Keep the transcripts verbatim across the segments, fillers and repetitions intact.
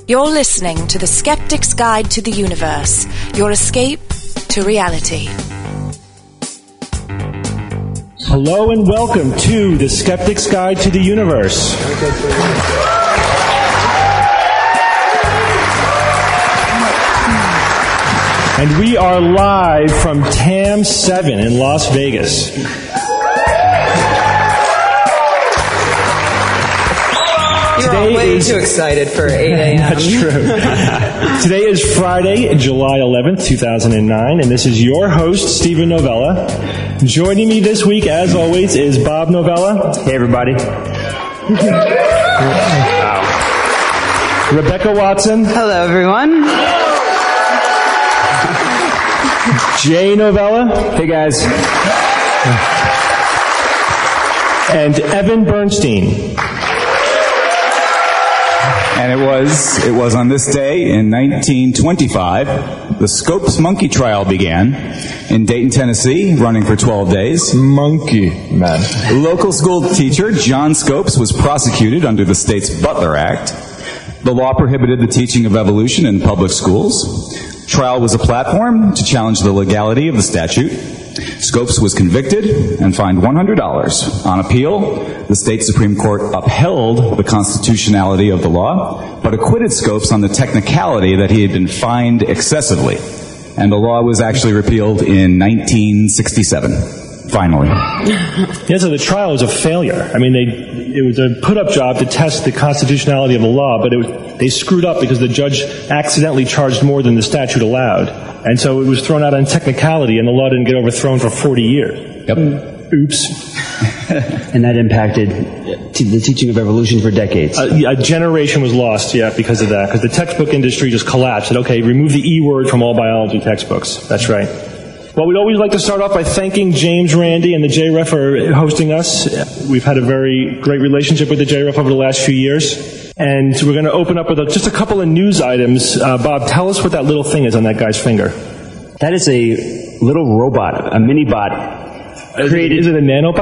You're listening to The Skeptic's Guide to the Universe, your escape to reality. Hello and welcome to The Skeptic's Guide to the Universe. And we are live from T A M seven in Las Vegas. You're Today all way is, too excited for eight a.m. That's true. Today is Friday, July eleventh, two thousand nine, and this is your host, Stephen Novella. Joining me this week, as always, is Bob Novella. Hey, everybody. Rebecca Watson. Hello, everyone. Jay Novella. Hey, guys. And Evan Bernstein. And it was, it was on this day in nineteen twenty-five, the Scopes Monkey Trial began in Dayton, Tennessee, running for twelve days. Monkey man. Local school teacher John Scopes was prosecuted under the state's Butler Act. The law prohibited the teaching of evolution in public schools. Trial was a platform to challenge the legality of the statute. Scopes was convicted and fined one hundred dollars. On appeal, the state Supreme Court upheld the constitutionality of the law, but acquitted Scopes on the technicality that he had been fined excessively. And the law was actually repealed in nineteen sixty-seven. Finally. Yeah, so the trial was a failure. I mean, they it was a put-up job to test the constitutionality of the law, but it was, they screwed up because the judge accidentally charged more than the statute allowed. And so it was thrown out on technicality, and the law didn't get overthrown for forty years. Yep. Oops. And that impacted t- the teaching of evolution for decades. A, a generation was lost, yeah, because of that. Because the textbook industry just collapsed. Said, okay, remove the E word from all biology textbooks. That's right. Well, we'd always like to start off by thanking James Randi and the J R E F for hosting us. We've had a very great relationship with the J R E F over the last few years. And we're going to open up with a, just a couple of news items. Uh, Bob, tell us what that little thing is on that guy's finger. That is a little robot, a mini-bot. Created. Is it a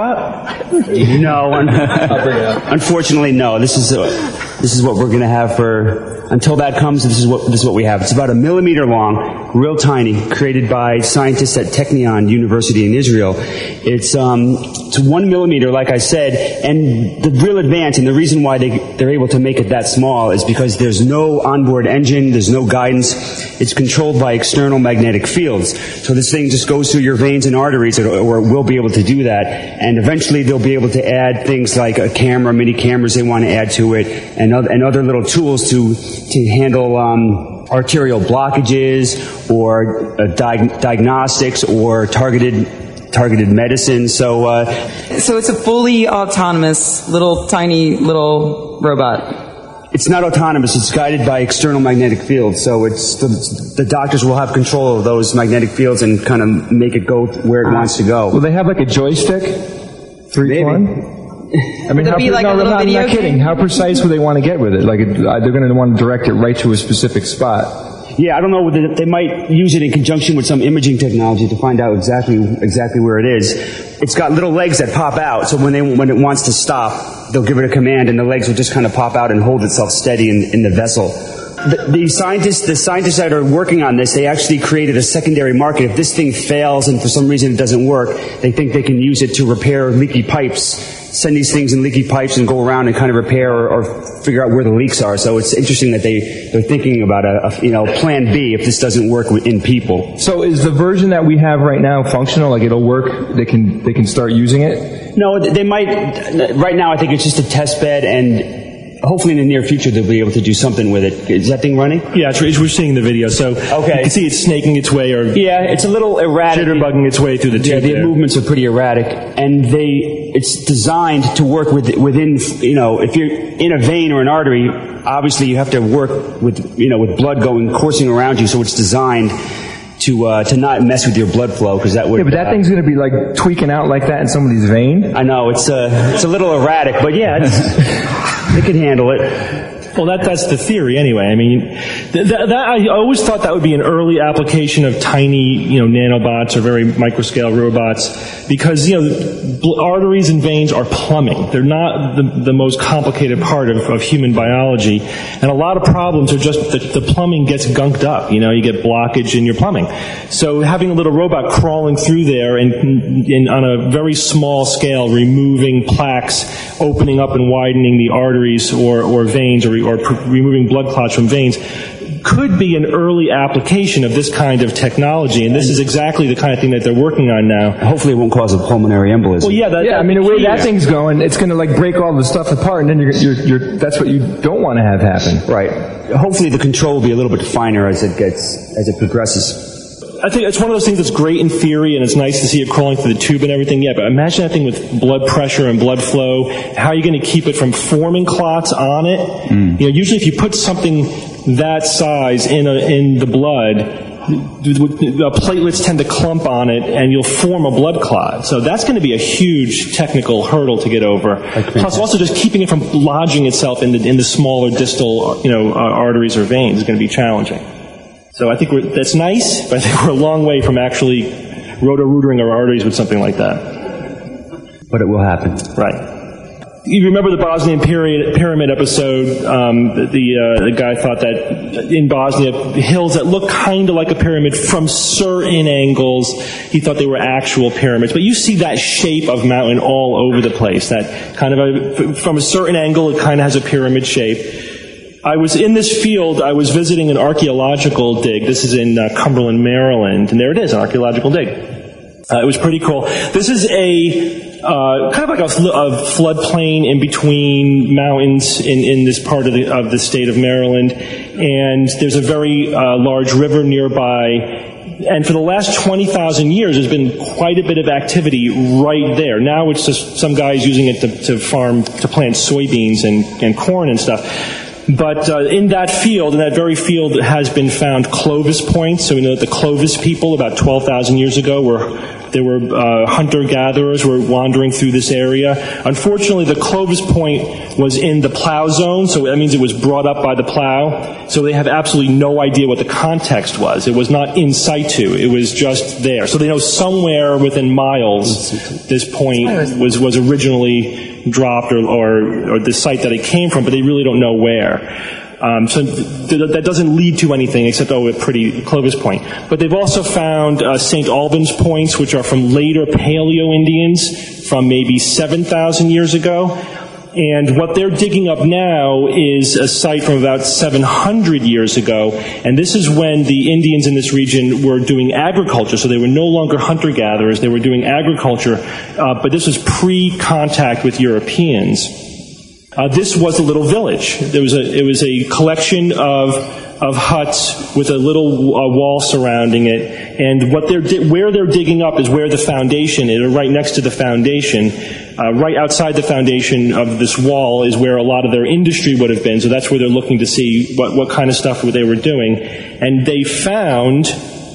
nanobot? No, un- I'll bring it up. Unfortunately, no. This is uh, this is what we're going to have for until that comes. This is what this is what we have. It's about a millimeter long, real tiny, created by scientists at Technion University in Israel. It's um, it's one millimeter, like I said, and the real advance and the reason why they they're able to make it that small is because there's no onboard engine, there's no guidance. It's controlled by external magnetic fields. So this thing just goes through your veins and arteries, or, or will be able to do that. And eventually they'll be able to add things like a camera, mini cameras they want to add to it, and other, and other little tools to to handle um, arterial blockages or uh, diag- diagnostics or targeted targeted medicine. So, uh, So it's a fully autonomous, little, tiny, little robot. it's not autonomous. It's guided by external magnetic fields. So it's the, the doctors will have control of those magnetic fields and kind of make it go where it wants to go. Will they have like a joystick? Three Maybe. one? I mean, Would it how, be like no, a little I'm not, video I'm not kidding. game? How precise would they want to get with it? Like, it, uh, they're going to want to direct it right to a specific spot. Yeah, I don't know whether they might use it in conjunction with some imaging technology to find out exactly exactly where it is. It's got little legs that pop out, so when they when it wants to stop, they'll give it a command, and the legs will just kind of pop out and hold itself steady in, in the vessel. The, the scientists, the scientists that are working on this, they actually created a secondary market. If this thing fails and for some reason it doesn't work, they think they can use it to repair leaky pipes. Send these things in leaky pipes and go around and kind of repair or, or figure out where the leaks are. So it's interesting that they, they're thinking about a, a you know plan B if this doesn't work in people. So is the version that we have right now functional? Like, it'll work? They can they can start using it? No, they might. Right now, I think it's just a test bed, and hopefully in the near future they'll be able to do something with it. Is that thing running? Yeah, it's, we're seeing the video. So Okay. you can see it's snaking its way or Yeah, it's a little erratic. jitterbugging its way through the Yeah, tube the there. movements are pretty erratic, and they it's designed to work with within you know if you're in a vein or an artery, obviously you have to work with you know with blood going coursing around you, so it's designed to uh, to not mess with your blood flow because that would. Yeah, but that uh, thing's going to be like tweaking out like that in somebody's vein? I know it's uh, it's a little erratic, but yeah, it's, it can handle it. Well, that that's the theory anyway. I mean, th- that, that I always thought that would be an early application of tiny, you know, nanobots or very microscale robots, because, you know, bl- arteries and veins are plumbing. They're not the, the most complicated part of, of human biology, and a lot of problems are just the, the plumbing gets gunked up. You know, you get blockage in your plumbing. So having a little robot crawling through there and, and on a very small scale, removing plaques, opening up and widening the arteries or, or veins, or or pr- removing blood clots from veins, could be an early application of this kind of technology, and this is exactly the kind of thing that they're working on now. Hopefully it won't cause a pulmonary embolism. Well, yeah, that, Yeah, I mean, the way that thing's going, it's going to like break all the stuff apart, and then you're, you're, you're, that's what you don't want to have happen. Right. Hopefully the control will be a little bit finer as it gets, as it progresses. I think it's one of those things that's great in theory, and it's nice to see it crawling through the tube and everything. Yeah, but imagine that thing with blood pressure and blood flow. How are you going to keep it from forming clots on it? Mm. You know, usually if you put something that size in a, in the blood, uh, platelets tend to clump on it, and you'll form a blood clot. So that's going to be a huge technical hurdle to get over. Plus, also just keeping it from lodging itself in the in the smaller distal, you know, uh, arteries or veins is going to be challenging. So I think we're, that's nice, but I think we're a long way from actually roto-rootering our arteries with something like that. But it will happen. Right. You remember the Bosnian period, pyramid episode? Um, the uh, the guy thought that in Bosnia, hills that look kind of like a pyramid from certain angles, he thought they were actual pyramids. But you see that shape of mountain all over the place. That kind of a, from a certain angle, it kind of has a pyramid shape. I was in this field, I was visiting an archaeological dig. This is in uh, Cumberland, Maryland, and there it is, an archaeological dig. Uh, it was pretty cool. This is a uh, kind of like a, a floodplain in between mountains in, in this part of the, of the state of Maryland, and there's a very uh, large river nearby. And for the last twenty thousand years, there's been quite a bit of activity right there. Now it's just some guys using it to, to farm, to plant soybeans and, and corn and stuff. But uh, in that field, in that very field, has been found Clovis points. So we know that the Clovis people, about twelve thousand years ago, were there were uh, hunter-gatherers were wandering through this area. Unfortunately, the Clovis point was in the plow zone, so that means it was brought up by the plow. So they have absolutely no idea what the context was. It was not in situ. It was just there. So they know somewhere within miles this point was, was originally dropped, or, or, or the site that it came from, but they really don't know where. Um, so th- that doesn't lead to anything except, oh, a pretty Clovis point. But they've also found uh, Saint Albans points, which are from later Paleo-Indians from maybe seven thousand years ago. And what they're digging up now is a site from about seven hundred years ago. And this is when the Indians in this region were doing agriculture. So they were no longer hunter-gatherers. They were doing agriculture. Uh, but this was pre-contact with Europeans. Uh, this was a little village. There was a, it was a collection of of huts with a little uh, wall surrounding it. And what they're di- where they're digging up is where the foundation is, or right next to the foundation. Uh, right outside the foundation of this wall is where a lot of their industry would have been. So that's where they're looking to see what, what kind of stuff they were doing. And they found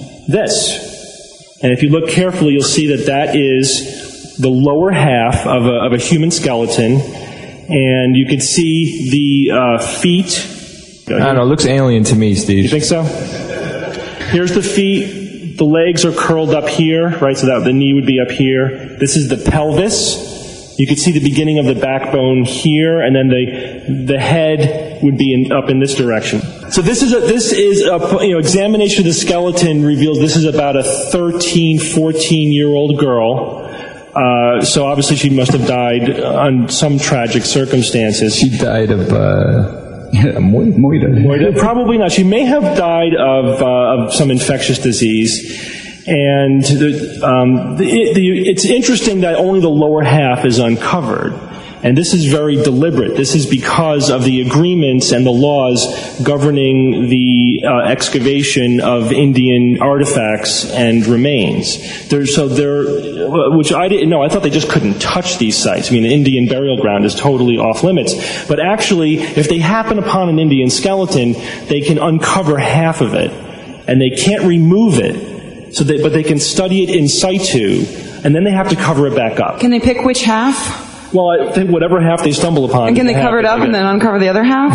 this. And if you look carefully, you'll see that that is the lower half of a, of a human skeleton. And you can see the uh, feet. I don't know, it looks alien to me, Steve. You think so? Here's the feet. The legs are curled up here, right? So that the knee would be up here. This is the pelvis. You can see the beginning of the backbone here, and then the the head would be in, up in this direction. So this is a this is a you know examination of the skeleton reveals this is about a thirteen, fourteen year old girl. Uh, so obviously she must have died on some tragic circumstances. She died of uh, moida. Probably not. She may have died of, uh, of some infectious disease. And the, um, the, the, it's interesting that only the lower half is uncovered. And this is very deliberate. This is because of the agreements and the laws governing the uh, excavation of Indian artifacts and remains. There, so there, which I didn't know. I thought they just couldn't touch these sites. I mean, the Indian burial ground is totally off limits. But actually, if they happen upon an Indian skeleton, they can uncover half of it, and they can't remove it. So, they, but they can study it in situ, and then they have to cover it back up. Can they pick which half? Well, I think whatever half they stumble upon. And can they cover it up and then uncover the other half?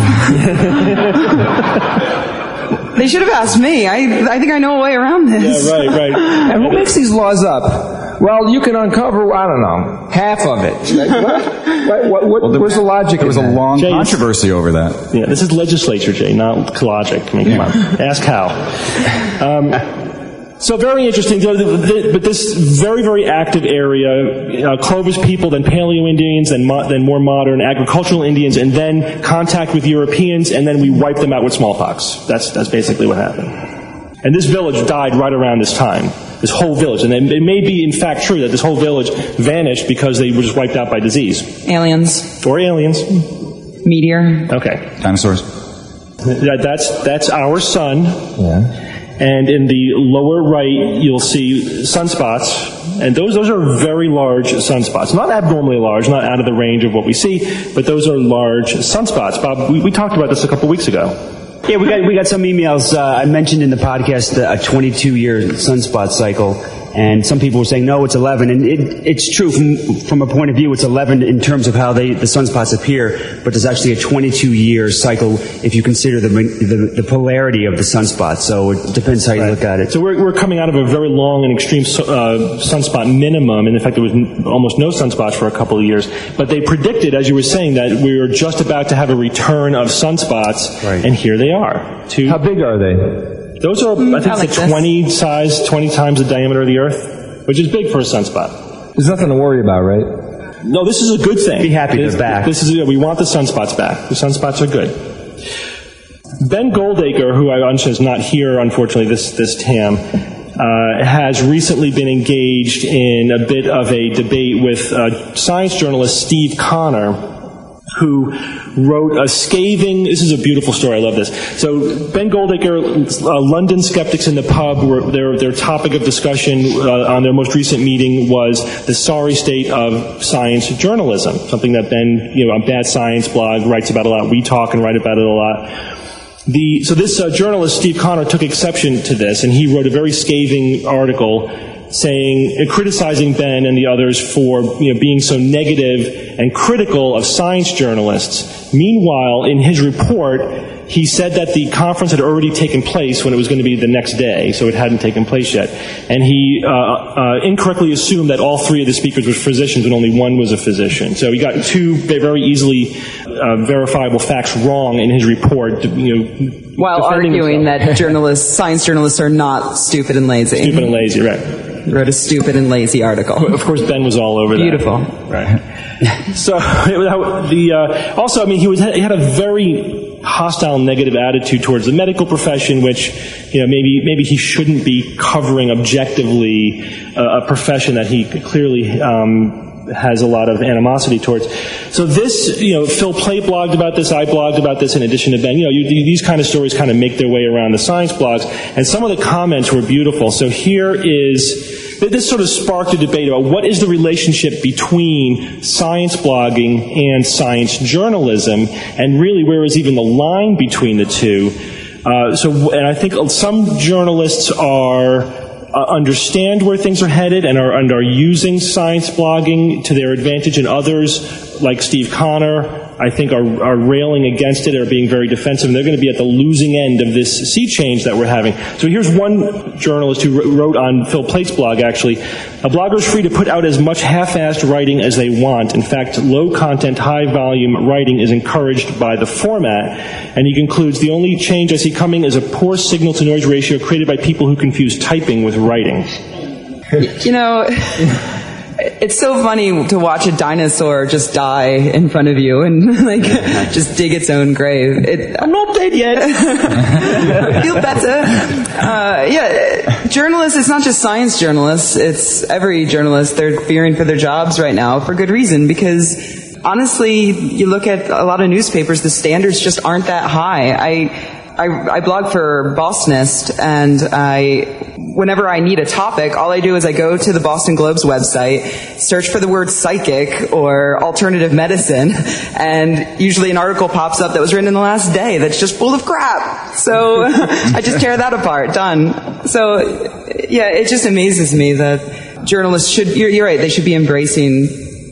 They should have asked me. I I think I know a way around this. Yeah, right, right. And who makes these laws up? Well, you can uncover, I don't know, half of it. Like, what? What, what, what, Well, where's the logic There was in a that? long Jay, controversy over that. Yeah, this is legislature, Jay, not logic. I mean, come on. Ask Hal. Um, so very interesting. But this very, very active area, uh, Clovis people, then Paleo-Indians, then, mo- then more modern agricultural Indians, and then contact with Europeans, and then we wiped them out with smallpox. That's, that's basically what happened. And this village died right around this time. This whole village. And it may be, in fact, true that this whole village vanished because they were just wiped out by disease. Aliens. Or aliens. Meteor. Okay. Dinosaurs. That, that's, that's our sun. Yeah. And in the lower right, you'll see sunspots. And those, those are very large sunspots. Not abnormally large, not out of the range of what we see, but those are large sunspots. Bob, we, we talked about this a couple weeks ago. Yeah, we got we got some emails. Uh, I mentioned in the podcast uh, a twenty-two year sunspot cycle, and some people were saying no, it's eleven, and it, it's true from from a point of view. It's eleven in terms of how they the sunspots appear, but there's actually a twenty-two year cycle if you consider the the, the polarity of the sunspots. So it depends how you Right. look at it. So we're, we're coming out of a very long and extreme uh, sunspot minimum, and in fact there was n- almost no sunspots for a couple of years. But they predicted, as you were saying, that we were just about to have a return of sunspots, Right. and here they are. Two, How big are they? those are, I think, I like it's this. a twenty size, twenty times the diameter of the Earth, which is big for a sunspot. There's nothing to worry about, right? No, this is a good thing. Be happy they're this, back. This is we want the sunspots back. The sunspots are good. Ben Goldacre, who I understand is not here, unfortunately, this this T A M, uh, has recently been engaged in a bit of a debate with uh, science journalist Steve Connor, who wrote a scathing, this is a beautiful story, I love this. So Ben Goldacre, uh, London Skeptics in the Pub, were, their, their topic of discussion uh, on their most recent meeting was the sorry state of science journalism, something that Ben, you know, on Bad Science blog writes about a lot. We talk and write about it a lot. The, so this uh, journalist, Steve Connor, took exception to this, and he wrote a very scathing article saying, uh, criticizing Ben and the others for, you know, being so negative and critical of science journalists. Meanwhile, in his report, he said that the conference had already taken place when it was going to be the next day, so it hadn't taken place yet. And he uh, uh, incorrectly assumed that all three of the speakers were physicians and only one was a physician. So he got two very easily uh, verifiable facts wrong in his report, you know, While defending arguing himself. that journalists, science journalists are not stupid and lazy. Stupid and lazy, right. Wrote a stupid and lazy article. Of course, Ben was all over that. Beautiful. Right. So, the uh, also, I mean, he was he had a very hostile, negative attitude towards the medical profession, which, you know, maybe maybe he shouldn't be covering objectively uh, a profession that he clearly um, has a lot of animosity towards. So this, you know, Phil Plait blogged about this, I blogged about this in addition to Ben. You know, you, these kind of stories kind of make their way around the science blogs, and some of the comments were beautiful. So here is, this sort of sparked a debate about what is the relationship between science blogging and science journalism, and really where is even the line between the two. Uh, so, and I think some journalists are Uh, understand where things are headed and are, and are using science blogging to their advantage, and others, like Steve Connor, I think are, are railing against it, are being very defensive, and they're going to be at the losing end of this sea change that we're having. So here's one journalist who wrote on Phil Plait's blog, actually, a blogger is free to put out as much half-assed writing as they want. In fact, low-content, high-volume writing is encouraged by the format. And he concludes, the only change I see coming is a poor signal-to-noise ratio created by people who confuse typing with writing. You know, it's so funny to watch a dinosaur just die in front of you and like just dig its own grave. It, I'm not dead yet. Feel better. Uh, yeah, journalists, it's not just science journalists, it's every journalist. They're fearing for their jobs right now for good reason, because honestly, you look at a lot of newspapers, the standards just aren't that high. I I, I blog for Bostonist, and I, whenever I need a topic, all I do is I go to the Boston Globe's website, search for the word psychic or alternative medicine, and usually an article pops up that was written in the last day that's just full of crap. So I just tear that apart. Done. So, yeah, it just amazes me that journalists should, you're, you're right, they should be embracing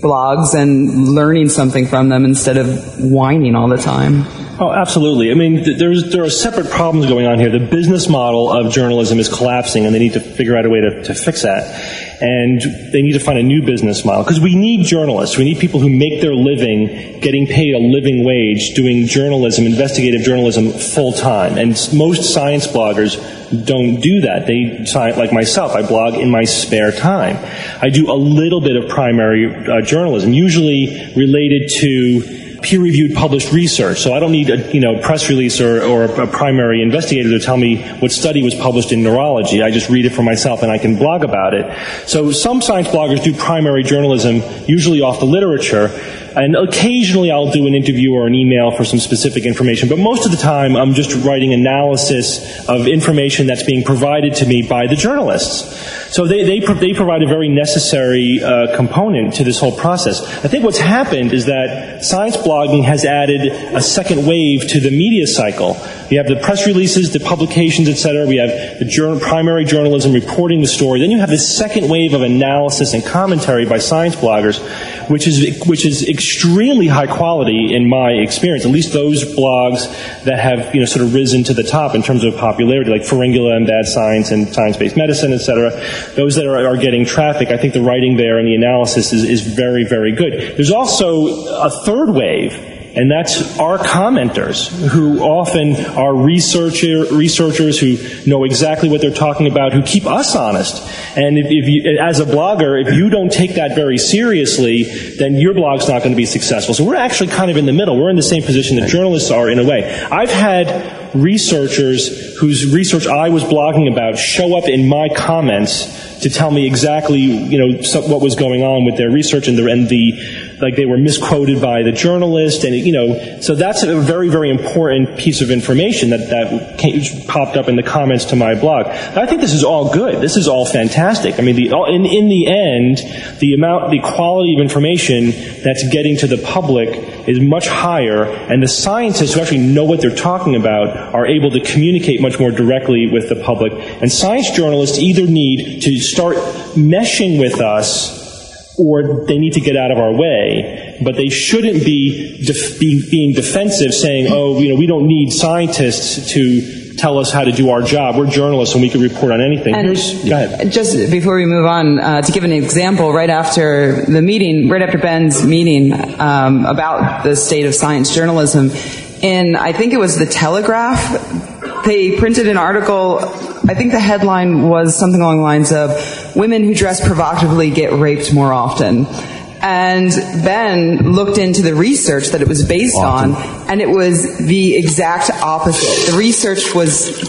blogs and learning something from them instead of whining all the time. Oh, absolutely. I mean, th- there's there are separate problems going on here. The business model of journalism is collapsing, and they need to figure out a way to, to fix that. And they need to find a new business model, because we need journalists. We need people who make their living getting paid a living wage doing journalism, investigative journalism, full time. And most science bloggers don't do that. They, like myself, I blog in my spare time. I do a little bit of primary uh, journalism, usually related to peer-reviewed published research. So I don't need a you know press release or, or a primary investigator to tell me what study was published in neurology. I just read it for myself and I can blog about it. So some science bloggers do primary journalism, usually off the literature. And occasionally I'll do an interview or an email for some specific information, but most of the time I'm just writing analysis of information that's being provided to me by the journalists. So they they, pro- they provide a very necessary uh, component to this whole process. I think what's happened is that science blogging has added a second wave to the media cycle. You have the press releases, the publications, et cetera. We have the journal, primary journalism reporting the story. Then you have this second wave of analysis and commentary by science bloggers, which is which is extremely high quality in my experience. At least those blogs that have you know sort of risen to the top in terms of popularity, like Pharyngula and Bad Science and Science-Based Medicine, et cetera. Those that are, are getting traffic, I think the writing there and the analysis is, is very, very good. There's also a third wave, and that's our commenters, who often are researcher, researchers who know exactly what they're talking about, who keep us honest. And if, if you, as a blogger, if you don't take that very seriously, then your blog's not going to be successful. So we're actually kind of in the middle. We're in the same position that journalists are in a way. I've had researchers whose research I was blogging about show up in my comments to tell me exactly, you know, so, what was going on with their research, and the, and the, like they were misquoted by the journalist, and you know, so that's a very, very important piece of information that that came, popped up in the comments to my blog. I think this is all good. This is all fantastic. I mean, the, in in the end, the amount, the quality of information that's getting to the public is much higher, and the scientists who actually know what they're talking about are able to communicate much more directly with the public. And science journalists either need to start meshing with us, or they need to get out of our way. But they shouldn't be, def- be being defensive, saying, oh, you know, we don't need scientists to tell us how to do our job. We're journalists and we can report on anything. And Here's, go ahead. Just before we move on, uh, to give an example, right after the meeting, right after Ben's meeting um, about the state of science journalism, in, I think it was the Telegraph, they printed an article. I think the headline was something along the lines of, women who dress provocatively get raped more often. And Ben looked into the research that it was based often. on, and it was the exact opposite. The research was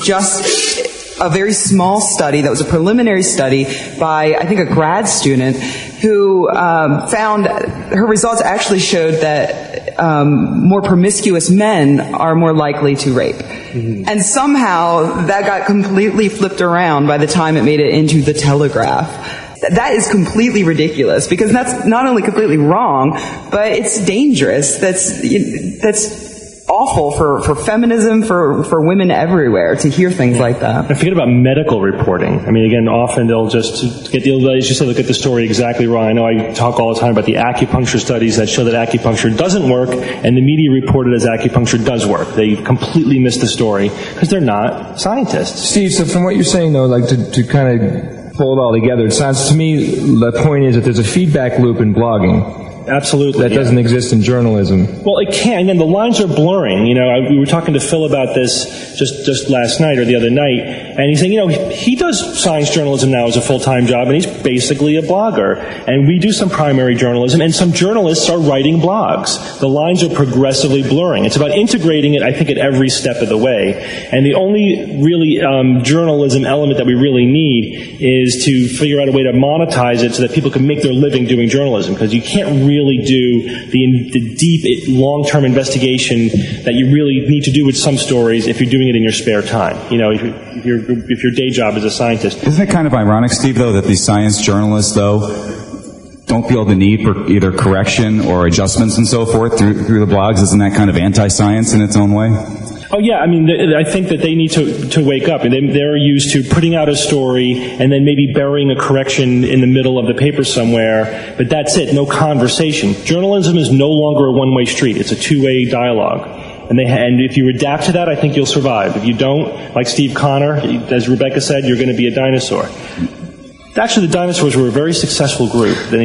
just a very small study that was a preliminary study by, I think, a grad student who um, found her results actually showed that um, more promiscuous men are more likely to rape. Mm-hmm. And somehow that got completely flipped around by the time it made it into the Telegraph. That is completely ridiculous, because that's not only completely wrong, but it's dangerous. That's that's awful for, for feminism, for, for women everywhere to hear things like that. And forget about medical reporting. I mean, again, often they'll just get the, as you said, look at the story exactly wrong. I know I talk all the time about the acupuncture studies that show that acupuncture doesn't work, and the media reported as acupuncture does work. They completely miss the story because they're not scientists. Steve, so from what you're saying, though, like to, to kind of pull it all together, it sounds to me the point is that there's a feedback loop in blogging. Absolutely. That doesn't yeah. exist in journalism. Well, it can, and the lines are blurring. You know, I, we were talking to Phil about this just, just last night or the other night, and he's saying, you know, he, he does science journalism now as a full-time job, and he's basically a blogger. And we do some primary journalism, and some journalists are writing blogs. The lines are progressively blurring. It's about integrating it, I think, at every step of the way. And the only really um, journalism element that we really need is to figure out a way to monetize it so that people can make their living doing journalism, because you can't really really do the, the deep, long-term investigation that you really need to do with some stories if you're doing it in your spare time. You know, if, if, your if your day job is a scientist. Isn't it kind of ironic, Steve, though, that these science journalists, though, don't feel the need for either correction or adjustments and so forth through, through the blogs? Isn't that kind of anti-science in its own way? Oh yeah, I mean, th- I think that they need to, to wake up. They, they're used to putting out a story and then maybe burying a correction in the middle of the paper somewhere, but that's it, no conversation. Journalism is no longer a one-way street. It's a two-way dialogue. And, they, and if you adapt to that, I think you'll survive. If you don't, like Steve Connor, as Rebecca said, you're going to be a dinosaur. Actually, the dinosaurs were a very successful group. They,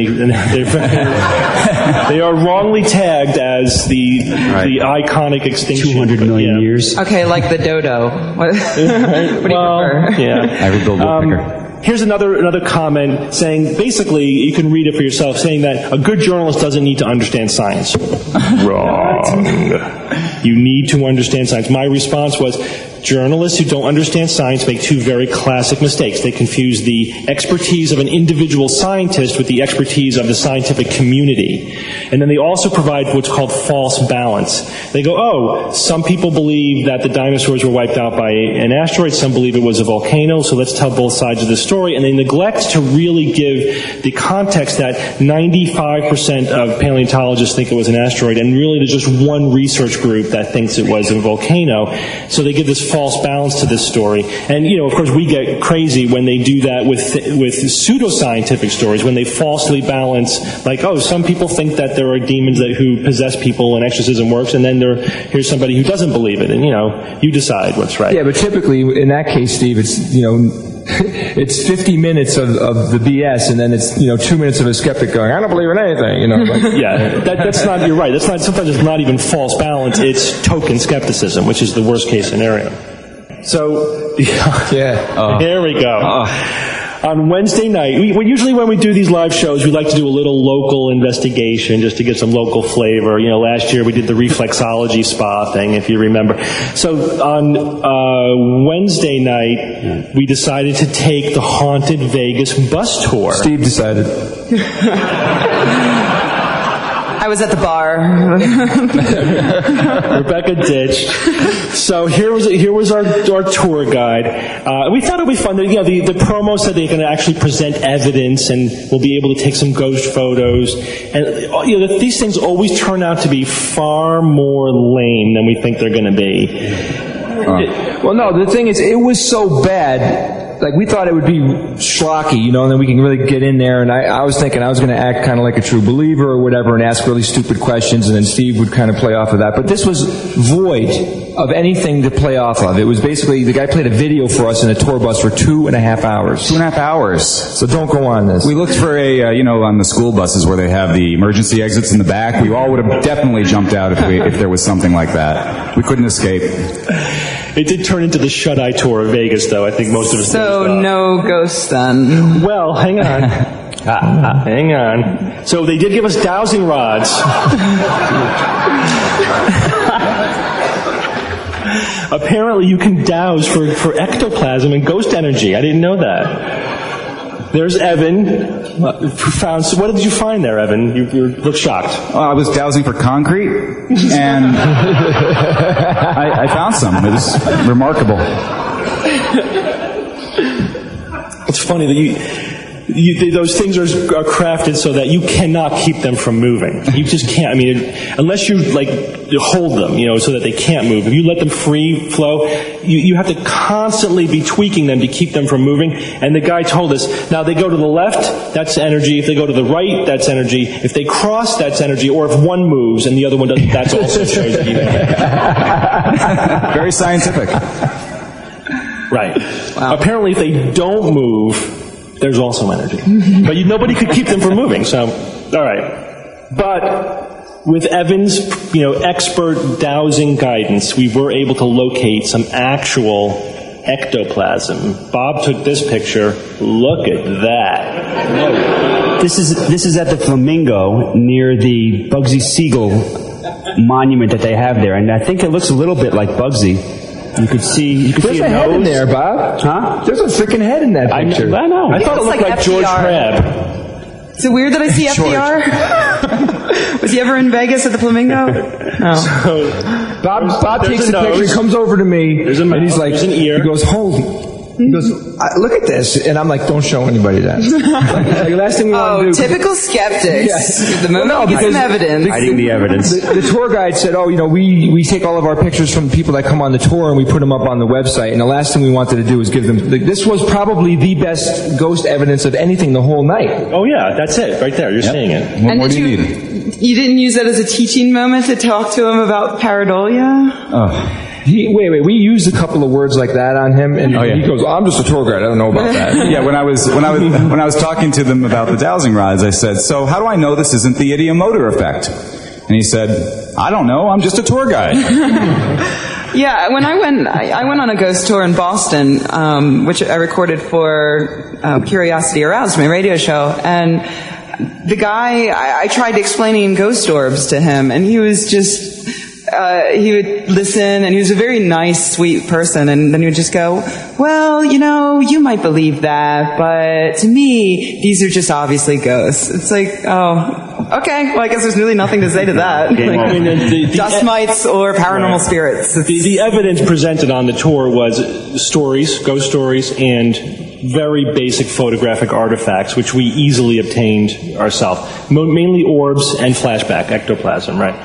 they are wrongly tagged as the right. the iconic extinction. two hundred million yeah. years. Okay, like the dodo. What, what do well, you prefer? Yeah. I would build a um, picker. Here's another another comment saying, basically, you can read it for yourself, saying that a good journalist doesn't need to understand science. Wrong. You need to understand science. My response was, journalists who don't understand science make two very classic mistakes. They confuse the expertise of an individual scientist with the expertise of the scientific community. And then they also provide what's called false balance. They go, oh, some people believe that the dinosaurs were wiped out by an asteroid, some believe it was a volcano, so let's tell both sides of the story. And they neglect to really give the context that ninety-five percent of paleontologists think it was an asteroid, and really there's just one research group that thinks it was a volcano. So they give this false balance to this story. And, you know, of course, we get crazy when they do that with with pseudoscientific stories, when they falsely balance, like, oh, some people think that there are demons that who possess people and exorcism works, and then there here's somebody who doesn't believe it. And, you know, you decide what's right. Yeah, but typically, in that case, Steve, it's, you know, it's fifty minutes of, of the B S, and then it's, you know, two minutes of a skeptic going, I don't believe in anything, you know. Like, yeah, that, that's not, you're right. That's not, sometimes it's not even false balance, it's token skepticism, which is the worst case scenario. So, yeah, yeah. Uh, here we go. Uh, On Wednesday night, we, we usually when we do these live shows, we like to do a little local investigation just to get some local flavor. You know, last year we did the reflexology spa thing, if you remember. So on uh, Wednesday night, we decided to take the haunted Vegas bus tour. Steve decided. I was at the bar. Rebecca ditched. So here was here was our our tour guide. Uh, we thought it would be fun. You know, the, the promo said they're going to actually present evidence, and we'll be able to take some ghost photos. And you know, these things always turn out to be far more lame than we think they're going to be. Uh, well, no, the thing is, it was so bad. Like, we thought it would be schlocky, you know, and then we can really get in there. And I, I was thinking I was going to act kind of like a true believer or whatever and ask really stupid questions, and then Steve would kind of play off of that. But this was void of anything to play off of. It was basically, the guy played a video for us in a tour bus for two and a half hours. Two and a half hours. So don't go on this. We looked for a, uh, you know, on the school buses where they have the emergency exits in the back. We all would have definitely jumped out if we, if there was something like that. We couldn't escape. It did turn into the shut-eye tour of Vegas, though. I think most of us. So no ghosts then. Well, hang on. ah, hang on. So they did give us dowsing rods. Apparently, you can douse for, for ectoplasm and ghost energy. I didn't know that. There's Evan. Found. So what did you find there, Evan? You, you look shocked. Well, I was dowsing for concrete, and I, I found some. It was remarkable. It's funny that you. You, those things are, are crafted so that you cannot keep them from moving. You just can't. I mean, it, unless you like hold them, you know, so that they can't move. If you let them free flow, you, you have to constantly be tweaking them to keep them from moving. And the guy told us, now they go to the left, that's energy. If they go to the right, that's energy. If they cross, that's energy. Or if one moves and the other one doesn't, that's also shows that you. Very scientific. Right. Wow. Apparently, if they don't move, there's also energy. But you, nobody could keep them from moving, so, all right. But with Evan's, you know, expert dowsing guidance, we were able to locate some actual ectoplasm. Bob took this picture. Look at that. This is, this is at the Flamingo near the Bugsy Siegel monument that they have there, and I think it looks a little bit like Bugsy. You could see, you could There's see a, a head nose. in there, Bob. Huh? There's a freaking head in that I picture. know. I, know. I thought it looked like like George F D R. Crabbe. Is it weird that I see F D R? Was he ever in Vegas at the Flamingo? No. So, Bob, Bob there's takes a the picture, nose. comes over to me, There's a and he's mouth. like, There's an ear. he goes, holy. He goes, I, look at this. And I'm like, don't show anybody that. Like, last thing we oh, want to do. typical skeptics. Yes. The moment well, no, you get some evidence. Hiding the evidence. The, the tour guide said, oh, you know, we, we take all of our pictures from people that come on the tour and we put them up on the website. And the last thing we wanted to do was give them, like, this was probably the best ghost evidence of anything the whole night. Oh, yeah, that's it, right there. You're Yep. seeing it. What And more did do you, you- need? You didn't use that as a teaching moment to talk to him about pareidolia? Oh. He, wait, wait, we used a couple of words like that on him, and Oh, yeah. he goes, I'm just a tour guide, I don't know about that. Yeah, when I was when I was when I was talking to them about the dowsing rods, I said, "So how do I know this isn't the idiomotor effect?" And he said, "I don't know. I'm just a tour guide." Yeah, when I went, I, I went on a ghost tour in Boston, um, which I recorded for um, Curiosity Aroused, my radio show, and the guy, I, I tried explaining ghost orbs to him, and he was just, uh, he would listen, and he was a very nice, sweet person, and then he would just go, well, you know, you might believe that, but to me, these are just obviously ghosts. It's like, oh, okay, well, I guess there's really nothing to say to that. Game Like, over. I mean, the- the- dust mites or paranormal Right. spirits. The, the evidence presented on the tour was stories, ghost stories, and very basic photographic artifacts, which we easily obtained ourselves. Mo- mainly orbs and flashback, ectoplasm, right?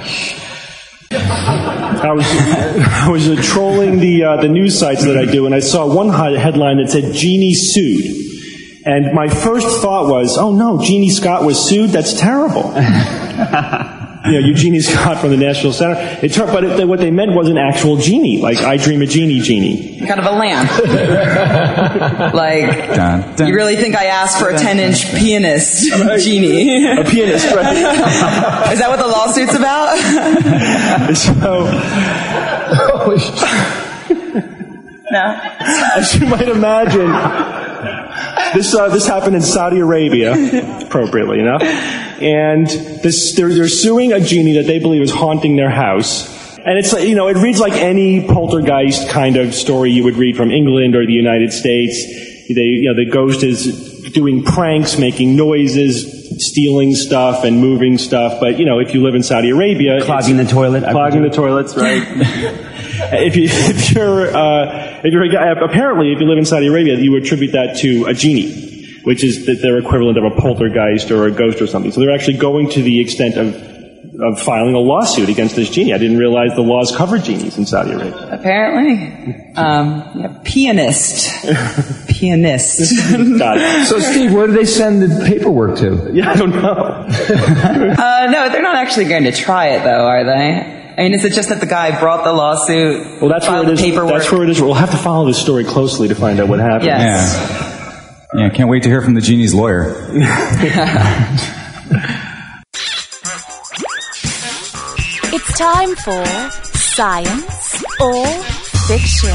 I was I was uh, trolling the uh, the news sites that I do, and I saw one hi- headline that said "Jeannie sued," and my first thought was, "Oh no, Jeannie Scott was sued. That's terrible." You know, Eugenie Scott from the National Center. It turned, but it, what they meant was an actual genie, like I Dream a Genie genie. Kind of a lamp. Like, Dun, dun. you really think I asked for a ten-inch pianist genie? A pianist, right? Is that what the lawsuit's about? So, No. as you might imagine, this uh, this happened in Saudi Arabia, appropriately enough, and this they're, they're suing a genie that they believe is haunting their house. And it's like, you know, it reads like any poltergeist kind of story you would read from England or the United States. They, you know, the ghost is doing pranks, making noises, stealing stuff and moving stuff. But, you know, if you live in Saudi Arabia... Clogging the toilet. Clogging the toilets, right. if, you, if you're, uh, if you're a guy, apparently if you live in Saudi Arabia, you attribute that to a genie, which is that their equivalent of a poltergeist or a ghost or something. So they're actually going to the extent of of filing a lawsuit against this genie. I didn't realize the laws cover genies in Saudi Arabia. Apparently. Um, yeah, pianist. Pianist. Got it. So, Steve, where do they send the paperwork to? Yeah, I don't know. Uh, no, they're not actually going to try it, though, are they? I mean, is it just that the guy brought the lawsuit, Well, that's where filed it is. the paperwork? That's where it is. We'll have to follow this story closely to find out what happened. Yes. Yeah. Yeah, can't wait to hear from the genie's lawyer. It's time for Science or Fiction.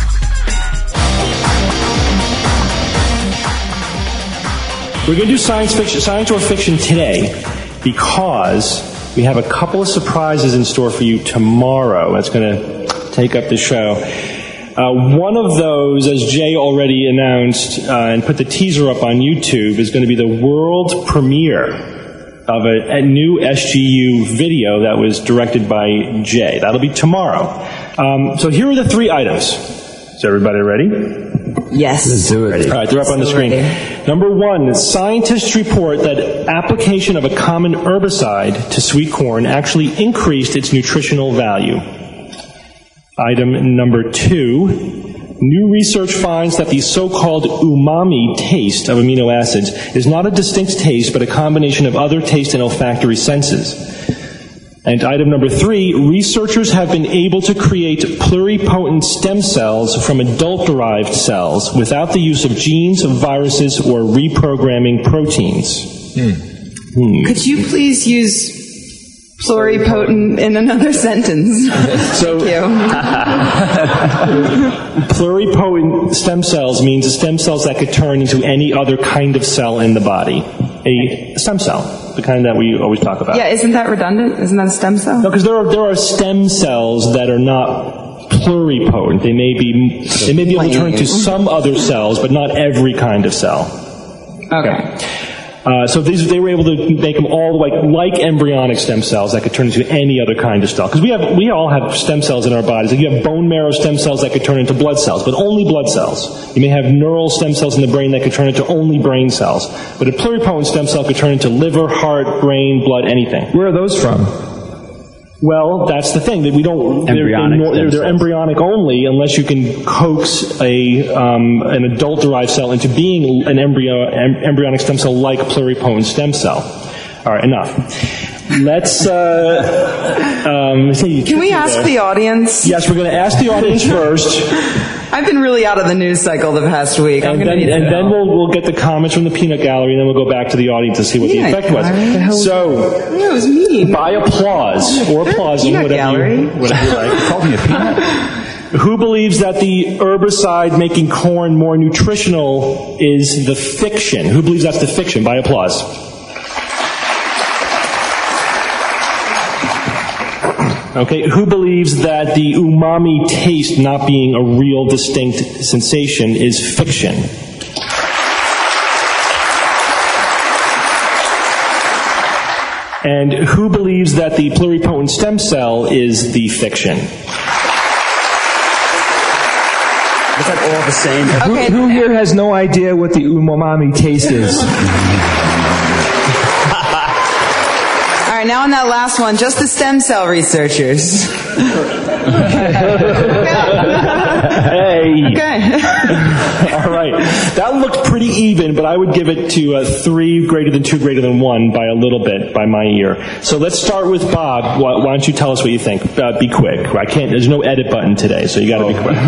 We're going to do science fiction, science or fiction today because we have a couple of surprises in store for you tomorrow. That's going to take up the show. Uh, one of those, as Jay already announced uh, and put the teaser up on YouTube, is going to be the world premiere of a, a new S G U video that was directed by Jay. That'll be tomorrow. Um, so here are the three items. Is everybody ready? Yes. Let's do it. All right, they're up on the screen. Number one, scientists report that application of a common herbicide to sweet corn actually increased its nutritional value. Item number two, new research finds that the so-called umami taste of amino acids is not a distinct taste, but a combination of other taste and olfactory senses. And item number three, researchers have been able to create pluripotent stem cells from adult-derived cells without the use of genes, viruses, or reprogramming proteins. Hmm. Could you please use pluripotent in another sentence? So, Thank you. pluripotent stem cells means the stem cells that could turn into any other kind of cell in the body. A stem cell, the kind that we always talk about. Yeah, isn't that redundant? Isn't that a stem cell? No, because there are there are stem cells that are not pluripotent. They may be they may be able to turn to some other cells, but not every kind of cell. Okay. Uh, so these, they were able to make them all like, like embryonic stem cells that could turn into any other kind of cell. Because we have, we all have stem cells in our bodies. Like you have bone marrow stem cells that could turn into blood cells, but only blood cells. You may have neural stem cells in the brain that could turn into only brain cells. But a pluripotent stem cell could turn into liver, heart, brain, blood, anything. Where are those from? Well, that's the thing that we don't. Embryonic they're, they're, they're embryonic only, unless you can coax a um, an adult-derived cell into being an embryo em, embryonic stem cell like pluripotent stem cell. All right, enough. Let's. Uh, um, can we ask there. the audience? Yes, we're going to ask the audience first. I've been really out of the news cycle the past week. I'm and then, and then we'll we'll get the comments from the peanut gallery, and then we'll go back to the audience to see what peanut the effect gallery? was. So, that was mean. By applause or applause, whatever gallery. you, whatever you like. Called me a peanut. Who believes that the herbicide making corn more nutritional is the fiction? Who believes that's the fiction? By applause. Okay, who believes that the umami taste not being a real distinct sensation is fiction? And who believes that the pluripotent stem cell is the fiction? Is that all the same? Okay. Who, who here has no idea what the umami taste is? All right, now on that last one, just the stem cell researchers. Hey. Okay. All right. That looked pretty even, but I would give it to uh, three greater than two greater than one by a little bit, by my ear. So let's start with Bob. Why, why don't you tell us what you think? Uh, be quick. I can't. There's no edit button today, so you got to be quick.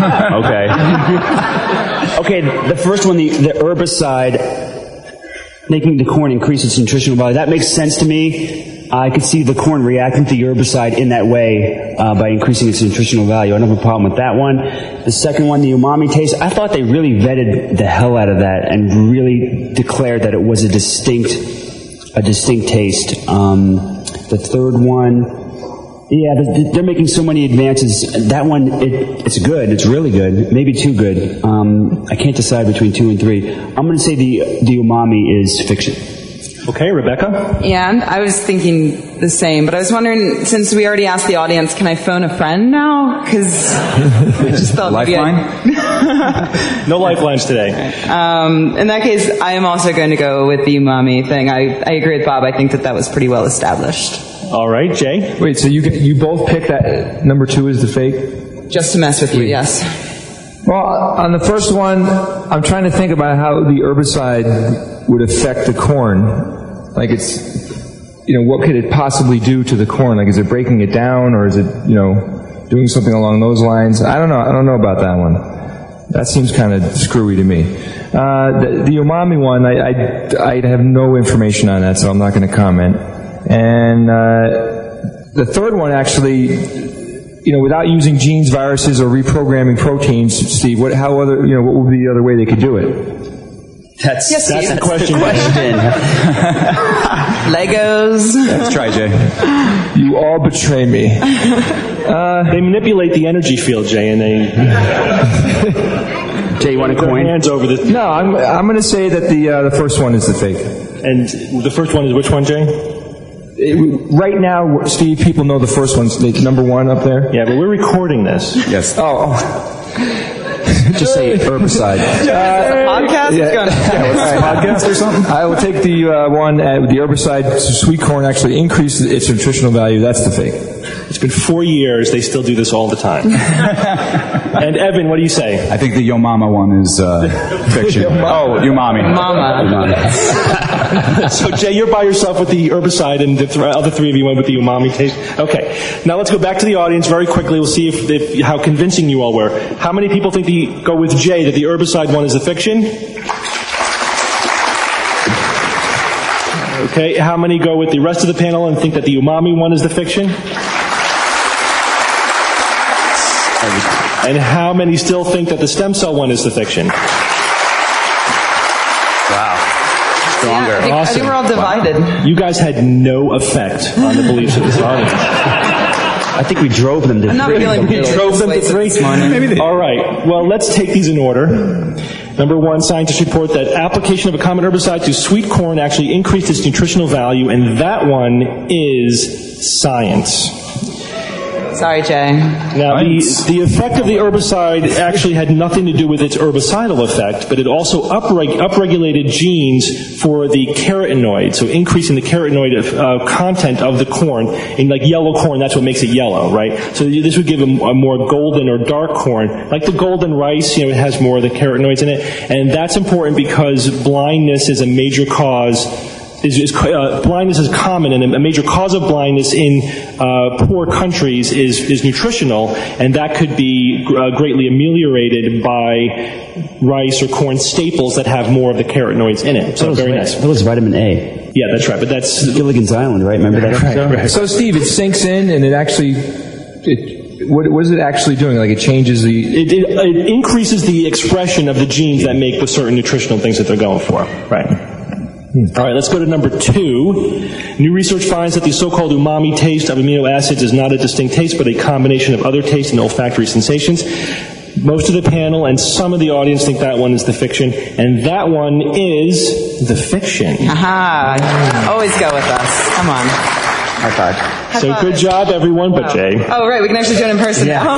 Okay. Okay. The first one, the, the herbicide making the corn increase its nutritional value. That makes sense to me. I could see the corn reacting to the herbicide in that way uh, by increasing its nutritional value. I don't have a problem with that one. The second one, the umami taste, I thought they really vetted the hell out of that and really declared that it was a distinct, a distinct taste. Um, the third one, yeah, they're making so many advances. That one, it, it's good. It's really good. Maybe too good. Um, I can't decide between two and three. I'm going to say the the umami is fiction. Okay, Rebecca? Yeah, I was thinking the same, but I was wondering, since we already asked the audience, can I phone a friend now? Because I just thought Lifeline? No lifelines today. Um, in that case, I am also going to go with the umami thing. I, I agree with Bob. I think that that was pretty well established. All right, Jay? Wait, so you you both picked that number two is the fake? Just to mess with you, yes. Well, on the first one, I'm trying to think about how the herbicide would affect the corn. Like it's, you know, what could it possibly do to the corn? Like, is it breaking it down, or is it, you know, doing something along those lines? I don't know. I don't know about that one. That seems kind of screwy to me. Uh, the, the umami one, I, I, I have no information on that, so I'm not going to comment. And uh, the third one, actually, you know, without using genes, viruses, or reprogramming proteins, Steve, what, how other, you know, what would be the other way they could do it? That's, yes, that's Steve, the question. question. Legos. Let's try, Jay. You all betray me. Uh, they manipulate the energy field, Jay, and they... Jay, you want a coin? Hands over the... No, I'm, I'm going to say that the uh, the first one is the fake. And the first one is which one, Jay? It, right now, Steve, people know the first one's the number one up there. Yeah, but we're recording this. Yes. Oh. oh. Just say herbicide. Uh, podcast? Yeah, yeah, podcast or something? I will take the uh, one uh, with the herbicide. So sweet corn actually increases its nutritional value. That's the fake. It's been four years. They still do this all the time. And Evan, what do you say? I think the Yo Mama one is uh, fiction. Oh, Umami. Mama. So Jay, you're by yourself with the herbicide, and the th- other three of you went with the umami taste. Okay. Now let's go back to the audience very quickly. We'll see if, if how convincing you all were. How many people think the go with Jay that the herbicide one is a fiction? Okay. How many go with the rest of the panel and think that the umami one is the fiction? And how many still think that the stem cell one is the fiction? Wow. Stronger. Yeah, I, think, Awesome. I think we're all divided. Wow. You guys had no effect on the beliefs of this audience. I think we drove them to I'm not three. feeling We really drove them to persuasive three. this morning. All right. Well, let's take these in order. Number one, scientists report that application of a common herbicide to sweet corn actually increased its nutritional value, and that one is science. Sorry, Jay. Now, the, the effect of the herbicide actually had nothing to do with its herbicidal effect, but it also upreg- upregulated genes for the carotenoid, so increasing the carotenoid uh, content of the corn. In like yellow corn, that's what makes it yellow, right? So this would give a, a more golden or dark corn. Like the golden rice, you know, it has more of the carotenoids in it, and that's important because blindness is a major cause Is, is uh, blindness is common, and a major cause of blindness in uh, poor countries is is nutritional, and that could be uh, greatly ameliorated by rice or corn staples that have more of the carotenoids in it. So very nice. That was vitamin A. Yeah, that's right. But that's Gilligan's Island, right? Remember that episode? Right, right. So, Steve, it sinks in, and it actually, it, what, what is it actually doing? Like, it changes the... It, it, it increases the expression of the genes that make the certain nutritional things that they're going for. Right. All right, let's go to number two. New research finds that the so-called umami taste of amino acids is not a distinct taste, but a combination of other tastes and olfactory sensations. Most of the panel and some of the audience think that one is the fiction, and that one is the fiction. Aha! Always go with us. Come on. High five. High So five. good job, everyone, but oh. Jay. Oh, right, we can actually do it in person now.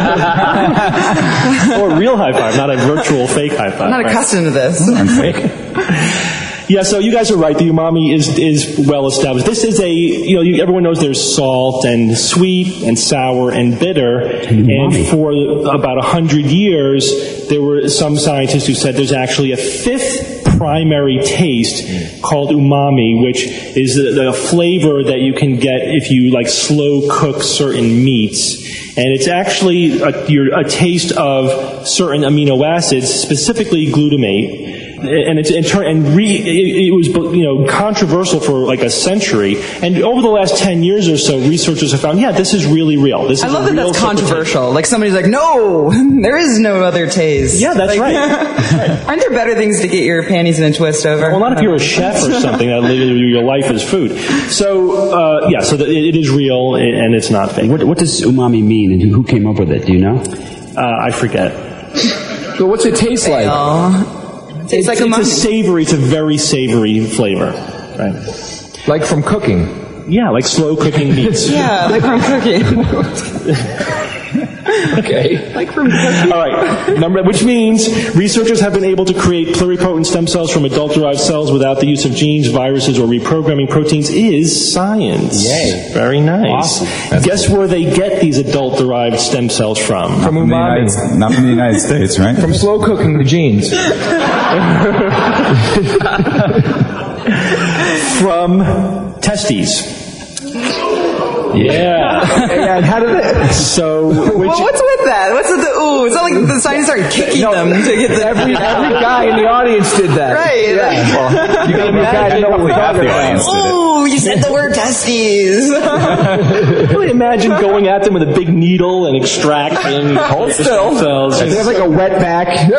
Or a real high five, not a virtual fake high five. I'm not right? accustomed to this. Yeah, so you guys are right. The umami is is well established. This is a, you know, you, everyone knows there's salt and sweet and sour and bitter. And, and for about a hundred years, there were some scientists who said there's actually a fifth primary taste called umami, which is the, the flavor that you can get if you like slow cook certain meats. And it's actually a, your, a taste of certain amino acids, specifically glutamate. And it's and, and re, it, it was you know controversial for like a century, and over the last ten years or so, researchers have found, yeah, this is really real. This is I love a that real that's controversial. Like somebody's like, no, there is no other taste. Yeah, that's like, right. Aren't there better things to get your panties in a twist over? Well, not if you're a chef or something. That literally your life is food. So uh, yeah, so the, it is real and it's not fake. What, what does umami mean, and who came up with it? Do you know? Uh, I forget. So what's it taste like? Oh. It's, It's, like it's a, a savory. It's a very savory flavor, right? Like from cooking? Yeah, like slow cooking meats. yeah, like from cooking. Okay. Like from cooking. All right. Number, which means researchers have been able to create pluripotent stem cells from adult-derived cells without the use of genes, viruses, or reprogramming proteins is science. Yay. Very nice. Awesome. Guess where they get these adult-derived stem cells from? From From the umami. United, not from the United States, right? From slow cooking the genes. From testes. Yeah. And how did it? So, which, Well, what's with that? What's with the ooh? It's not like the scientists started kicking No, them to get the Every, every guy in the audience did that. right. Yeah. Well, you got every guy to know what we're Half talking the audience about. did it. Ooh, you said the word testes. really imagine going at them with a big needle and extracting Hold still. cells. They have like a wetback.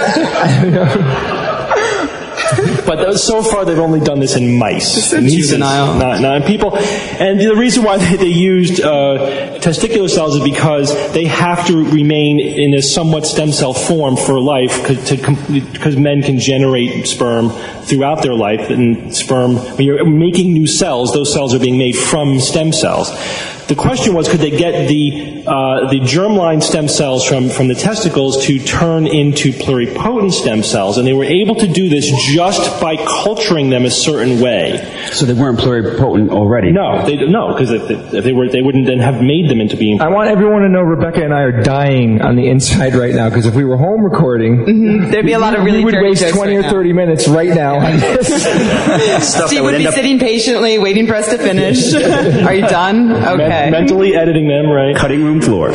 But those, so far, they've only done this in mice. so juvenile. Not, not in people. And the reason why they, they used uh, testicular cells is because they have to remain in a somewhat stem cell form for life, because men can generate sperm throughout their life. And sperm, when you're making new cells, those cells are being made from stem cells. The question was, could they get the uh, the germline stem cells from, from the testicles to turn into pluripotent stem cells? And they were able to do this just by culturing them a certain way. So they weren't pluripotent already? No, they no, because if, they- if they were, they wouldn't then have made them into being. I want everyone to know Rebecca and I are dying on the inside right now, because if we were home recording, Mm-hmm. There'd be a lot of really we would dirty waste jokes twenty right or thirty minutes right now on this. Stuff Steve that would would be end up sitting patiently, waiting for us to finish. Are you done? Okay. Men- mentally editing them, right? cutting room floor.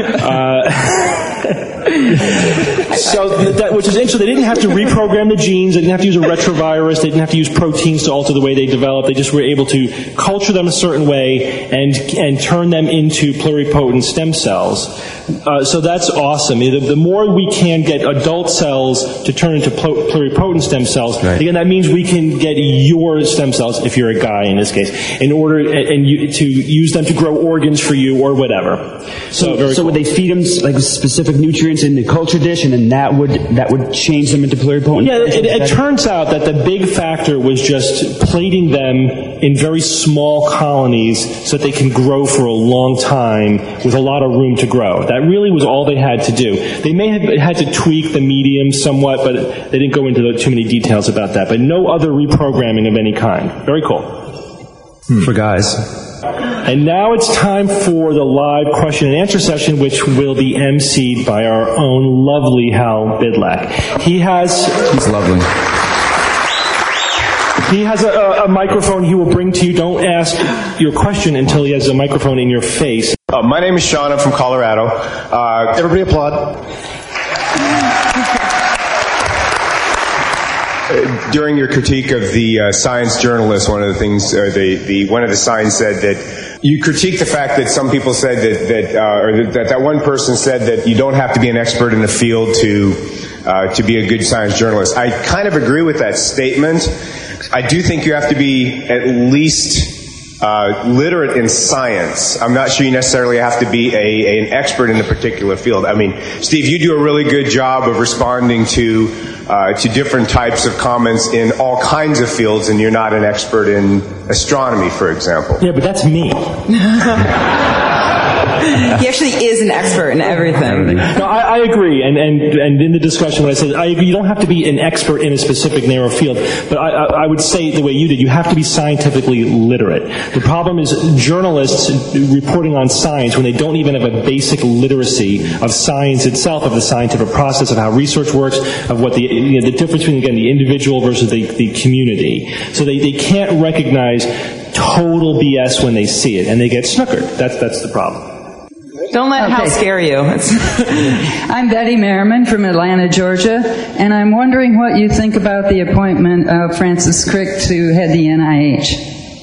So, that, which is interesting. They didn't have to reprogram the genes. They didn't have to use a retrovirus. They didn't have to use proteins to alter the way they develop. They just were able to culture them a certain way and and turn them into pluripotent stem cells. Uh, so that's awesome. The, the more we can get adult cells to turn into pl- pluripotent stem cells, Right. again, that means we can get your stem cells, if you're a guy in this case, in order and, and you, to use them to grow organs for you or whatever. So, very So cool. would they feed them like specific nutrients in the culture dish, and then that would that would change them into pluripotent? Yeah, it, it turns out that the big factor was just plating them in very small colonies so that they can grow for a long time with a lot of room to grow. That really was all they had to do. They may have had to tweak the medium somewhat, but they didn't go into the, too many details about that. But no other reprogramming of any kind. Very cool. Hmm. For guys. And now it's time for the live question and answer session, which will be emceed by our own lovely Hal Bidlack. He has... He's lovely. He has a, a, a microphone he will bring to you. Don't ask your question until he has a microphone in your face. Uh, my name is Sean. I'm from Colorado. Uh, everybody applaud. Uh, during your critique of the uh, science journalist, one of the things, uh, the, the one of the signs said that you critique the fact that some people said that that uh, or that that one person said that you don't have to be an expert in the field to uh, to be a good science journalist. I kind of agree with that statement. I do think you have to be at least uh, literate in science. I'm not sure you necessarily have to be a, a an expert in a particular field. I mean, Steve, you do a really good job of responding to uh, to different types of comments in all kinds of fields, and you're not an expert in astronomy, for example. Yeah, but that's me. He actually is an expert in everything. No, I, I agree, and, and and in the discussion when I said I agree, you don't have to be an expert in a specific narrow field, but I, I, I would say the way you did, you have to be scientifically literate. The problem is journalists reporting on science when they don't even have a basic literacy of science itself, of the scientific process, of how research works, of what the you know, the difference between again the individual versus the, the community. So they, they can't recognize total B S when they see it, and they get snookered. That's that's the problem. Don't let Okay. Hal scare you. I'm Betty Merriman from Atlanta, Georgia, and I'm wondering what you think about the appointment of Francis Crick to head the N I H.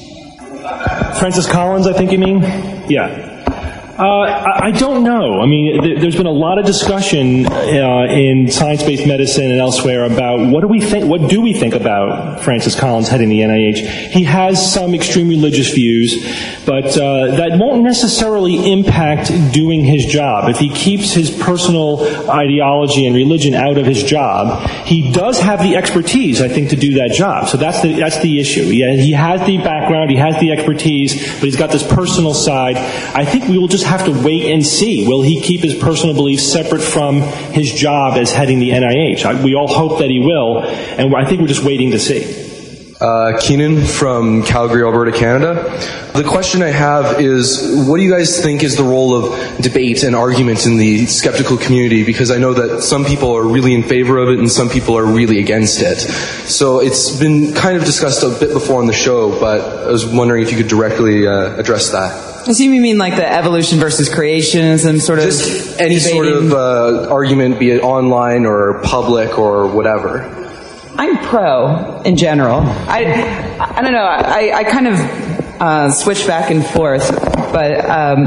Francis Collins, I think you mean? Yeah. Uh, I, I don't know. I mean, th- there's been a lot of discussion uh, in science-based medicine and elsewhere about what do we think. What do we think about Francis Collins heading the N I H? He has some extreme religious views, but uh, that won't necessarily impact doing his job. If he keeps his personal ideology and religion out of his job, he does have the expertise, I think, to do that job. So that's the that's the issue. Yeah, he has the background, he has the expertise, but he's got this personal side. I think we will just have to wait and see. Will he keep his personal beliefs separate from his job as heading the N I H? I, we all hope that he will, and I think we're just waiting to see. Uh, Keenan from Calgary, Alberta, Canada. The question I have is, what do you guys think is the role of debate and argument in the skeptical community? Because I know that some people are really in favor of it and some people are really against it. So it's been kind of discussed a bit before on the show, but I was wondering if you could directly uh, address that. I assume you mean like the evolution versus creationism sort of Just any debating. sort of uh, argument, be it online or public or whatever. I'm pro in general. I I don't know. I, I kind of uh, switch back and forth, but um,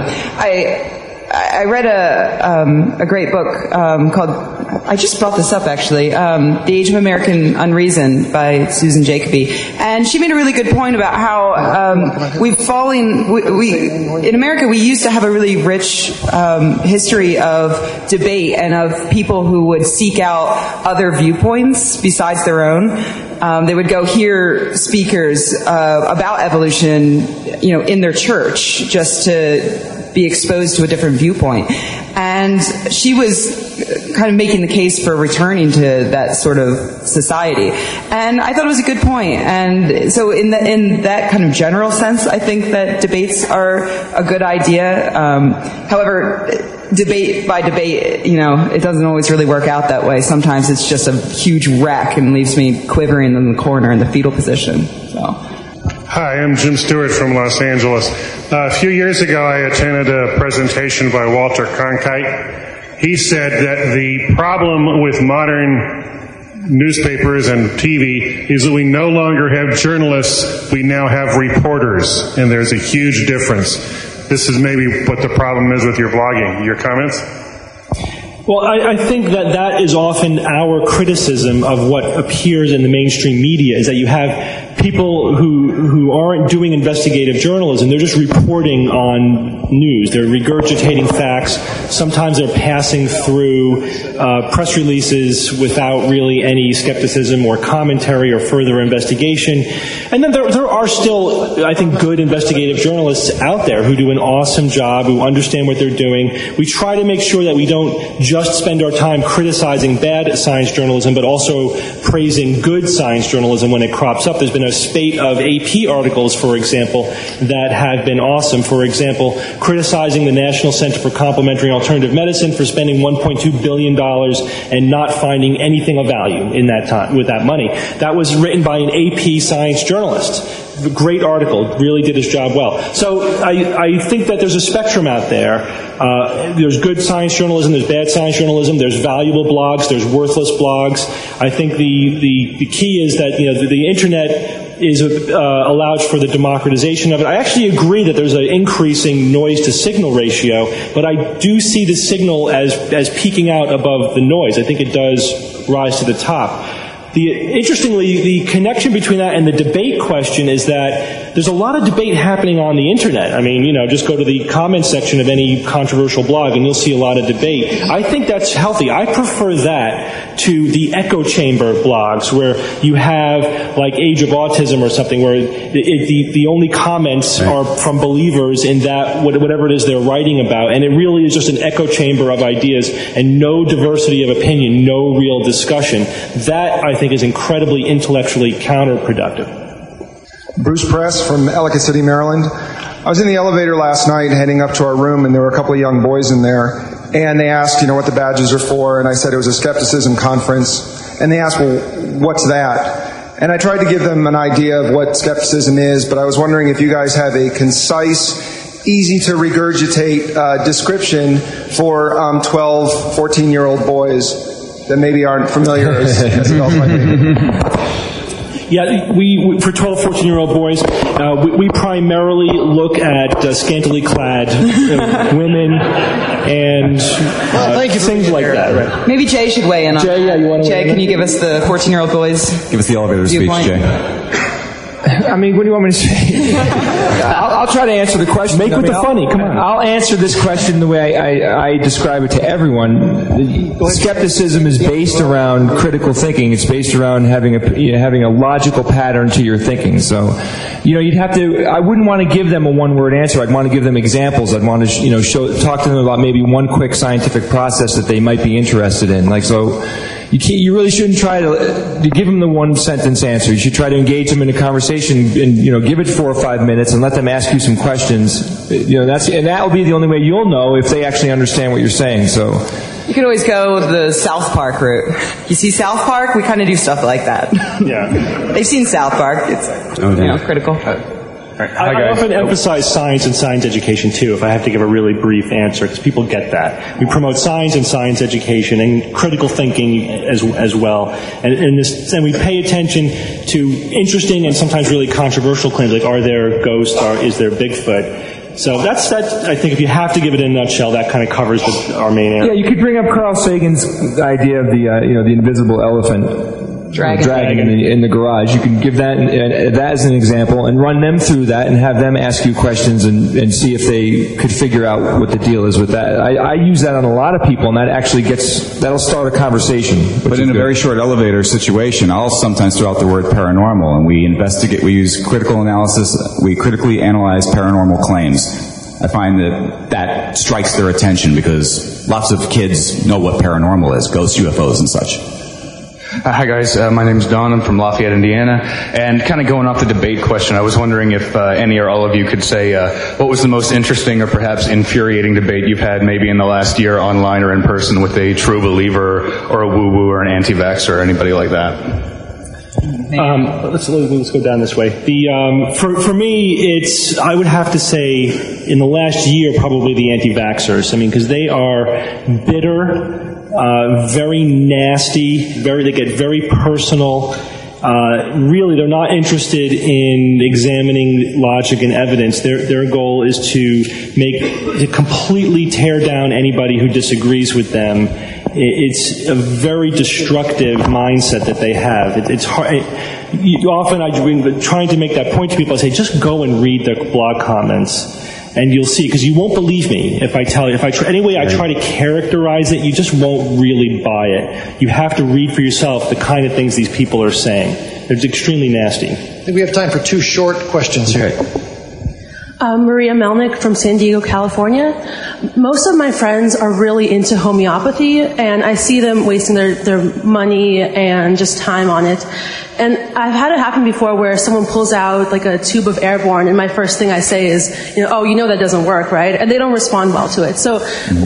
I I read a um, a great book um, called. I just brought this up actually. Um, The Age of American Unreason by Susan Jacoby, and she made a really good point about how um, we've fallen. We, we in America we used to have a really rich um, history of debate and of people who would seek out other viewpoints besides their own. Um, they would go hear speakers uh, about evolution, you know, in their church just to be exposed to a different viewpoint. And she was kind of making the case for returning to that sort of society. And I thought it was a good point. And so in the, in that kind of general sense, I think that debates are a good idea. Um, however, debate by debate, you know, it doesn't always really work out that way. Sometimes it's just a huge wreck and leaves me quivering in the corner in the fetal position. So. Hi, I'm Jim Stewart from Los Angeles. Uh, a few years ago, I attended a presentation by Walter Cronkite. He said that the problem with modern newspapers and T V is that we no longer have journalists, we now have reporters, and there's a huge difference. This is maybe what the problem is with your blogging. Your comments? Well, I, I think that that is often our criticism of what appears in the mainstream media, is that you have people who who aren't doing investigative journalism. They're just reporting on news. They're regurgitating facts. Sometimes they're passing through uh, press releases without really any skepticism or commentary or further investigation. And then there, there are still, I think, good investigative journalists out there who do an awesome job, who understand what they're doing. We try to make sure that we don't just spend our time criticizing bad science journalism, but also praising good science journalism when it crops up. There's been a spate of A P articles, for example, that have been awesome. For example, criticizing the National Center for Complementary and Alternative Medicine for spending one point two billion dollars and not finding anything of value in that time with that money. That was written by an A P science journalist. Great article, really did his job well. So I, I think that there's a spectrum out there. Uh, there's good science journalism, there's bad science journalism, there's valuable blogs, there's worthless blogs. I think the, the, the key is that, you know, the, the internet is uh, allows for the democratization of it. I actually agree that there's an increasing noise to signal ratio, but I do see the signal as, as peaking out above the noise. I think it does rise to the top. The, interestingly, the connection between that and the debate question is that there's a lot of debate happening on the internet. I mean, you know, just go to the comment section of any controversial blog and you'll see a lot of debate. I think that's healthy. I prefer that to the echo chamber blogs where you have, like, Age of Autism or something, where the, it, the, the only comments right. are from believers in that, whatever it is they're writing about. And it really is just an echo chamber of ideas and no diversity of opinion, no real discussion. That, I think, is incredibly intellectually counterproductive. Bruce Press from Ellicott City, Maryland. I was in the elevator last night heading up to our room, and there were a couple of young boys in there, and they asked, you know, what the badges are for, and I said it was a skepticism conference, and they asked, well, what's that? And I tried to give them an idea of what skepticism is, but I was wondering if you guys have a concise, easy to regurgitate uh, description for um, twelve, fourteen-year-old boys that maybe aren't familiar as, as adults might be. Yeah, we, we for twelve, fourteen-year-old boys, uh, we, we primarily look at uh, scantily clad uh, women and uh, well, thank you things like that. Right? Maybe Jay should weigh in on Jay, that. yeah, you want to Jay, can you give us the fourteen-year-old boys? Give us the elevator speech, Jay. I mean, what do you want me to say? I'll, I'll try to answer the question. Make I with mean, the I'll, funny. Come on. I'll answer this question the way I, I, I describe it to everyone. Skepticism is based around critical thinking. It's based around having a you know, having a logical pattern to your thinking. So, you know, you'd have to. I wouldn't want to give them a one-word answer. I'd want to give them examples. I'd want to, you know, show talk to them about maybe one quick scientific process that they might be interested in. Like so. You, can't, you really shouldn't try to, to give them the one sentence answer. You should try to engage them in a conversation and, you know, give it four or five minutes and let them ask you some questions. You know, that's, and that will be the only way you'll know if they actually understand what you're saying. So, you could always go the South Park route. You see South Park? We kind of do stuff like that. Yeah. They've seen South Park. It's, oh, you know, critical. Right. I, I often emphasize science and science education, too, if I have to give a really brief answer, because people get that. We promote science and science education and critical thinking as as well. And, and, this, and we pay attention to interesting and sometimes really controversial claims, like are there ghosts, or is there Bigfoot? So that's, that. I think if you have to give it in a nutshell, that kind of covers the, our main answer. Yeah, you could bring up Carl Sagan's idea of the, uh, you know, the invisible elephant. Dragon, dragon in the, in the garage. You can give that uh, that as an example and run them through that and have them ask you questions and, and see if they could figure out what the deal is with that. I, I use that on a lot of people, and that actually gets that'll start a conversation. But in a good. very short elevator situation, I'll sometimes throw out the word paranormal, and we investigate. We use critical analysis. We critically analyze paranormal claims. I find that that strikes their attention because lots of kids know what paranormal is, ghosts, U F Os, and such. Uh, hi guys, uh, my name's Don. I'm from Lafayette, Indiana. And kind of going off the debate question, I was wondering if uh, any or all of you could say uh, what was the most interesting or perhaps infuriating debate you've had maybe in the last year online or in person with a true believer or a woo-woo or an anti-vaxxer or anybody like that. Um, let's let's go down this way. The um, for for me, it's I would have to say in the last year probably the anti-vaxxers. I mean, because they are bitter. Uh, very nasty, very, they get very personal. Uh, really, they're not interested in examining logic and evidence. Their their goal is to make to completely tear down anybody who disagrees with them. It's a very destructive mindset that they have. It, it's hard. It, you, often, I trying to make that point to people. I say, just go and read their blog comments. And you'll see, because you won't believe me if I tell you. If I try, any way I try to characterize it, you just won't really buy it. You have to read for yourself the kind of things these people are saying. They're extremely nasty. I think we have time for two short questions here. Okay. Uh, Maria Melnick from San Diego, California. Most of my friends are really into homeopathy, and I see them wasting their, their money and just time on it. And I've had it happen before where someone pulls out like a tube of Airborne, and my first thing I say is, you know, oh, you know that doesn't work, right? And they don't respond well to it. So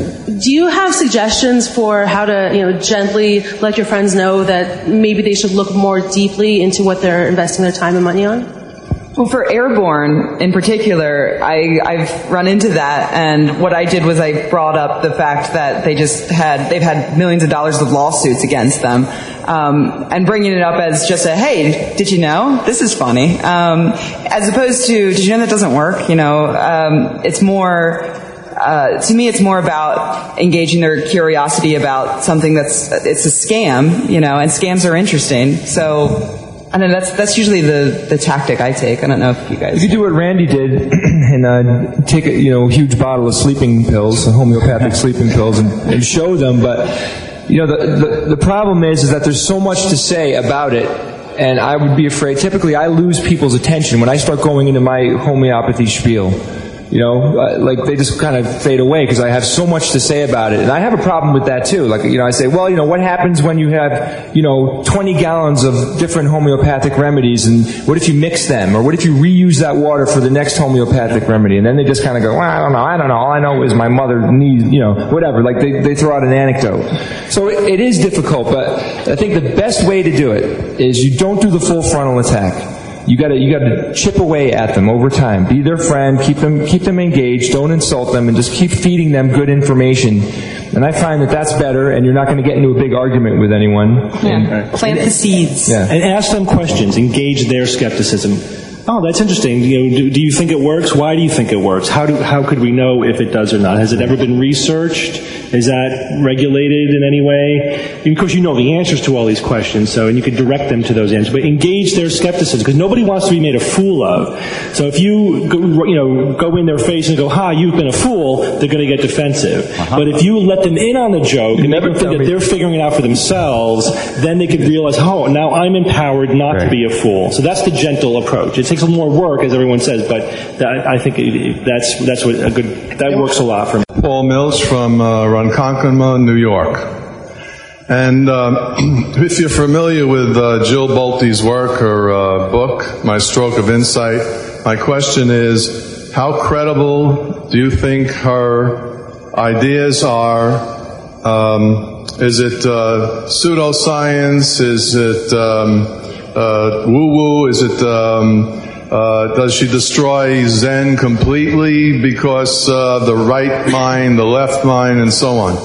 do you have suggestions for how to, you know, gently let your friends know that maybe they should look more deeply into what they're investing their time and money on? Well, for Airborne in particular, I, I've run into that, and what I did was I brought up the fact that they just had, they've had millions of dollars of lawsuits against them, um, and bringing it up as just a, hey, did you know? This is funny. Um, as opposed to, did you know that doesn't work? You know, um, it's more, uh, to me it's more about engaging their curiosity about something that's, it's a scam, you know, and scams are interesting, so... I know that's that's usually the, the tactic I take. I don't know if you guys... You could do what Randy did and uh, take a you know huge bottle of sleeping pills, homeopathic sleeping pills, and, and show them. But you know the, the the problem is is that there's so much to say about it, and I would be afraid. Typically, I lose people's attention when I start going into my homeopathy spiel. You know, uh, like they just kind of fade away because I have so much to say about it. And I have a problem with that too. Like, you know, I say, well, you know, what happens when you have, you know, twenty gallons of different homeopathic remedies, and what if you mix them? Or what if you reuse that water for the next homeopathic remedy? And then they just kind of go, well, I don't know, I don't know. All I know is my mother needs, you know, whatever. Like they, they throw out an anecdote. So it, it is difficult, but I think the best way to do it is you don't do the full frontal attack. You gotta, you gotta chip away at them over time. Be their friend, keep them, keep them engaged, don't insult them, and just keep feeding them good information. And I find that that's better, and you're not gonna get into a big argument with anyone. Yeah. And, Plant the seeds. Yeah. And ask them questions. Engage their skepticism. Oh, that's interesting. You know, do, do you think it works? Why do you think it works? How do how could we know if it does or not? Has it ever been researched? Is that regulated in any way? And of course, you know the answers to all these questions, so and you can direct them to those answers. But engage their skepticism, because nobody wants to be made a fool of. So if you go, you know go in their face and go, "Ha, you've been a fool," they're going to get defensive. Uh-huh. But if you let them in on the joke and make them think that they're figuring it out for themselves, then they could realize, "Oh, now I'm empowered not right. to be a fool." So that's the gentle approach. It takes a little more work, as everyone says, but that, I think it, that's that's what a good that works a lot for me. Paul Mills from uh, Ronkonkoma, New York. And um, if you're familiar with uh, Jill Bolte's work, her uh, book, My Stroke of Insight, my question is, how credible do you think her ideas are? Um, is it uh, pseudoscience? Is it um, uh, woo-woo? Is it... Um, Uh, does she destroy Zen completely because uh, the right mind, the left mind, and so on?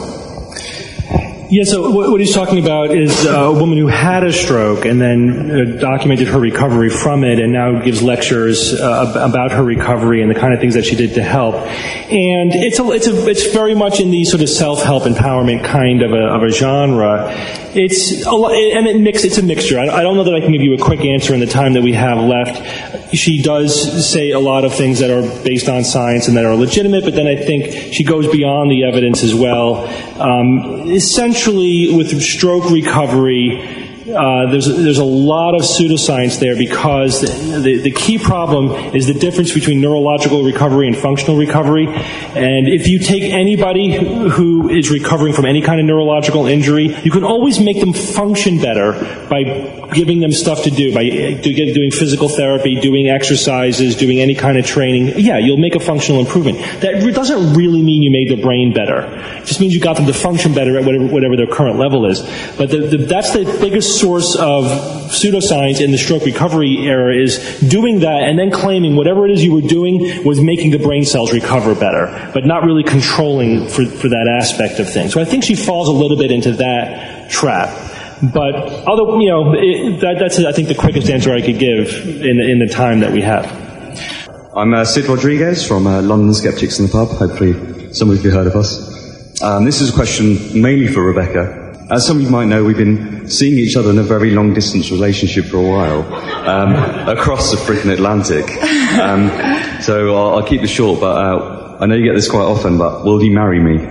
Yeah, so what, what he's talking about is uh, a woman who had a stroke and then uh, documented her recovery from it, and now gives lectures uh, about her recovery and the kind of things that she did to help. And it's a, it's a, it's very much in the sort of self-help empowerment kind of a, of a genre. It's a lot, and it mix, it's a mixture. I, I don't know that I can give you a quick answer in the time that we have left. She does say a lot of things that are based on science and that are legitimate, but then I think she goes beyond the evidence as well. Um, essentially, with stroke recovery, Uh, there's there's a lot of pseudoscience there, because the, the the key problem is the difference between neurological recovery and functional recovery. And if you take anybody who is recovering from any kind of neurological injury, you can always make them function better by giving them stuff to do, by doing physical therapy, doing exercises, doing any kind of training. Yeah, you'll make a functional improvement. That doesn't really mean you made their brain better. It just means you got them to function better at whatever, whatever their current level is. But the, the, that's the biggest source of pseudoscience in the stroke recovery era, is doing that and then claiming whatever it is you were doing was making the brain cells recover better, but not really controlling for, for that aspect of things. So I think she falls a little bit into that trap. But although, you know, it, that, that's, I think, the quickest answer I could give in, in the time that we have. I'm uh, Sid Rodriguez from uh, London Skeptics in the Pub. Hopefully some of you have heard of us. Um, this is a question mainly for Rebecca. As some of you might know, we've been seeing each other in a very long-distance relationship for a while, um, across the freaking Atlantic. Um, so I'll, I'll keep this short, but uh, I know you get this quite often, but will you marry me?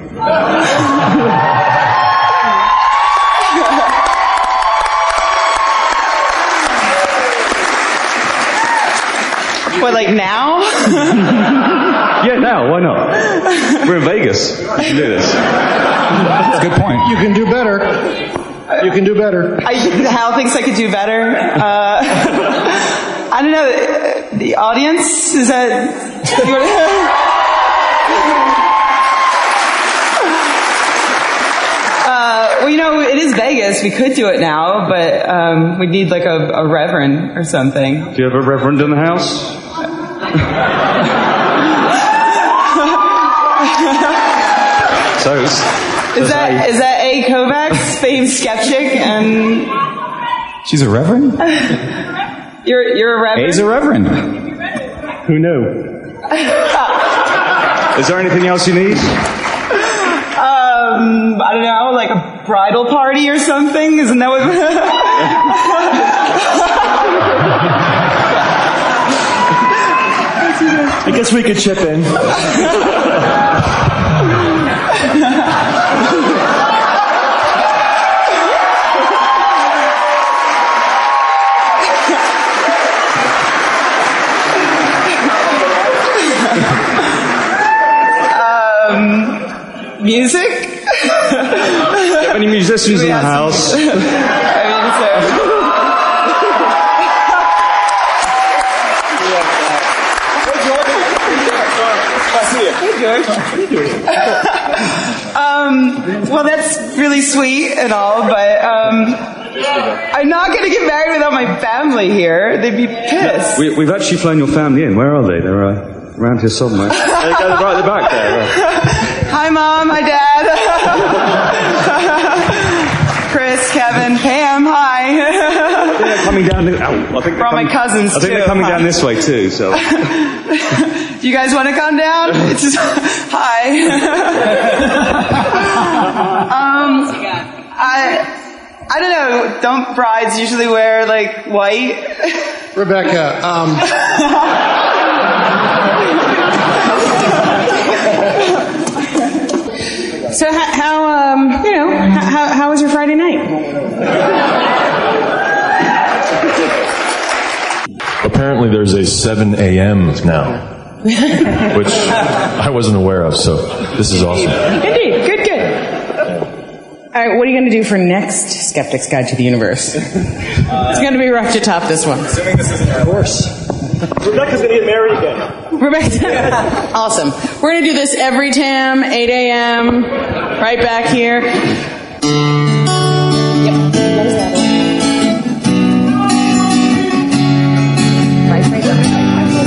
What, like now? Yeah, now, why not? We're in Vegas. We can do this. That's a good point. You can do better. You can do better. I, Hal thinks I could do better. Uh, I don't know. The audience? Is that... uh, well, you know, it is Vegas. We could do it now, but um, we'd need like a, a reverend or something. Do you have a reverend in the house? So it's, is that is that A. Kovacs, famed skeptic, and she's a reverend? You're you're a reverend? A's a reverend. Who knew? Is there anything else you need? Um, I don't know, like a bridal party or something? Isn't that what... I guess we could chip in. um, music? Do you have any musicians in the house? I mean, so... um, well, that's really sweet and all, but um, I'm not going to get married without my family here. They'd be pissed. We, we've actually flown your family in. Where are they? They're uh, around here somewhere. They go right at the back there. Right. Hi, Mom. Hi, Dad. Chris, Kevin, Pam. Hi. I think they're coming down. The, oh, I think For all my cousins, I think too. they're coming Hi. down this way too. So. Do you guys want to come down? It's just, hi. um, I, I don't know. Don't brides usually wear like white? Rebecca, um. So how, how um, you know, how, how was your Friday night? Apparently there's a seven a.m. now. Which I wasn't aware of, so this is awesome. Indeed. Good, good. All right, what are you going to do for next Skeptic's Guide to the Universe? It's going to be rough to top this one. Assuming this isn't a course. Rebecca's going to get married again. Rebecca. Awesome. We're going to do this every Tam, eight a.m., right back here. Yep. What is that? Right, right, right.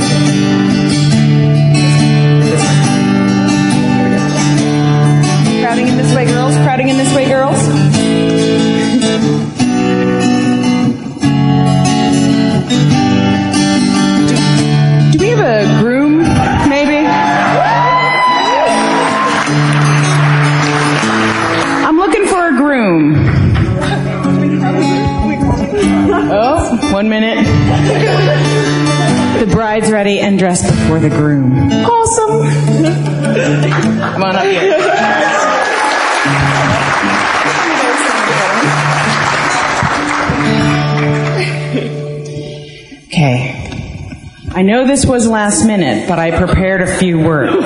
Crowding in this way, girls. Crowding in this way, girls. do, do we have a groom, maybe? I'm looking for a groom. Oh, one minute. The bride's ready and dressed before the groom. Awesome. Come on up here. Okay. I know this was last minute, but I prepared a few words.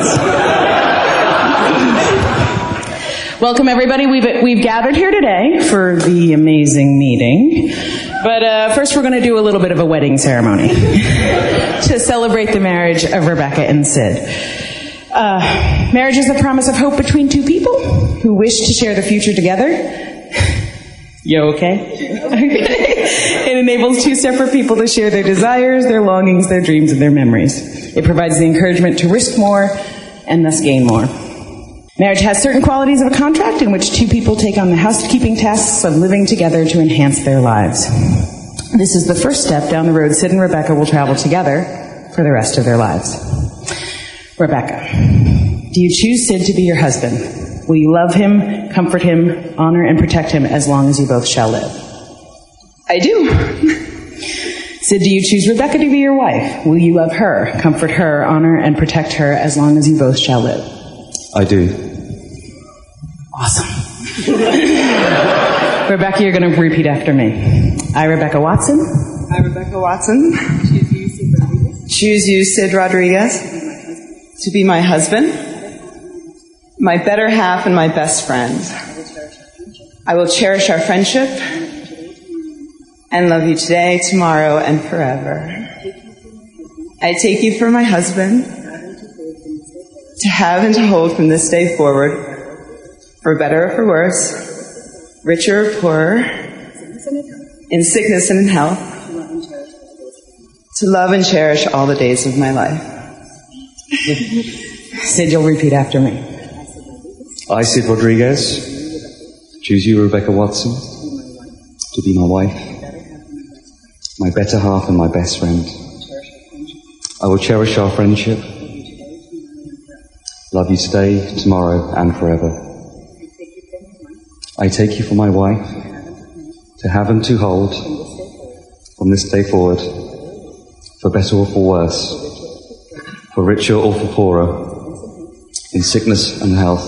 Welcome, everybody. We've we've gathered here today for the amazing meeting. But uh, first, we're going to do a little bit of a wedding ceremony to celebrate the marriage of Rebecca and Sid. Uh, marriage is the promise of hope between two people who wish to share the future together. You okay? It enables two separate people to share their desires, their longings, their dreams, and their memories. It provides the encouragement to risk more and thus gain more. Marriage has certain qualities of a contract in which two people take on the housekeeping tasks of living together to enhance their lives. This is the first step down the road Sid and Rebecca will travel together for the rest of their lives. Rebecca, do you choose Sid to be your husband? Will you love him, comfort him, honor and protect him as long as you both shall live? I do. Sid, do you choose Rebecca to be your wife? Will you love her, comfort her, honor and protect her as long as you both shall live? I do. Awesome. Rebecca, you're going to repeat after me. I, Rebecca Watson. I, Rebecca Watson. Choose you, Sid Rodriguez. Choose you, Sid Rodriguez. To be my husband, my better half, and my best friend. I will cherish our friendship and love you today, tomorrow, and forever. I take you for my husband, to have and to hold from this day forward, for better or for worse, richer or poorer, in sickness and in health, to love and cherish all the days of my life. Sid, you'll repeat after me. I, Sid Rodriguez, choose you, Rebecca Watson, to be my wife, my better half and my best friend. I will cherish our friendship, love you today, tomorrow, and forever. I take you for my wife, to have and to hold, from this day forward, for better or for worse, for richer or for poorer, in sickness and health,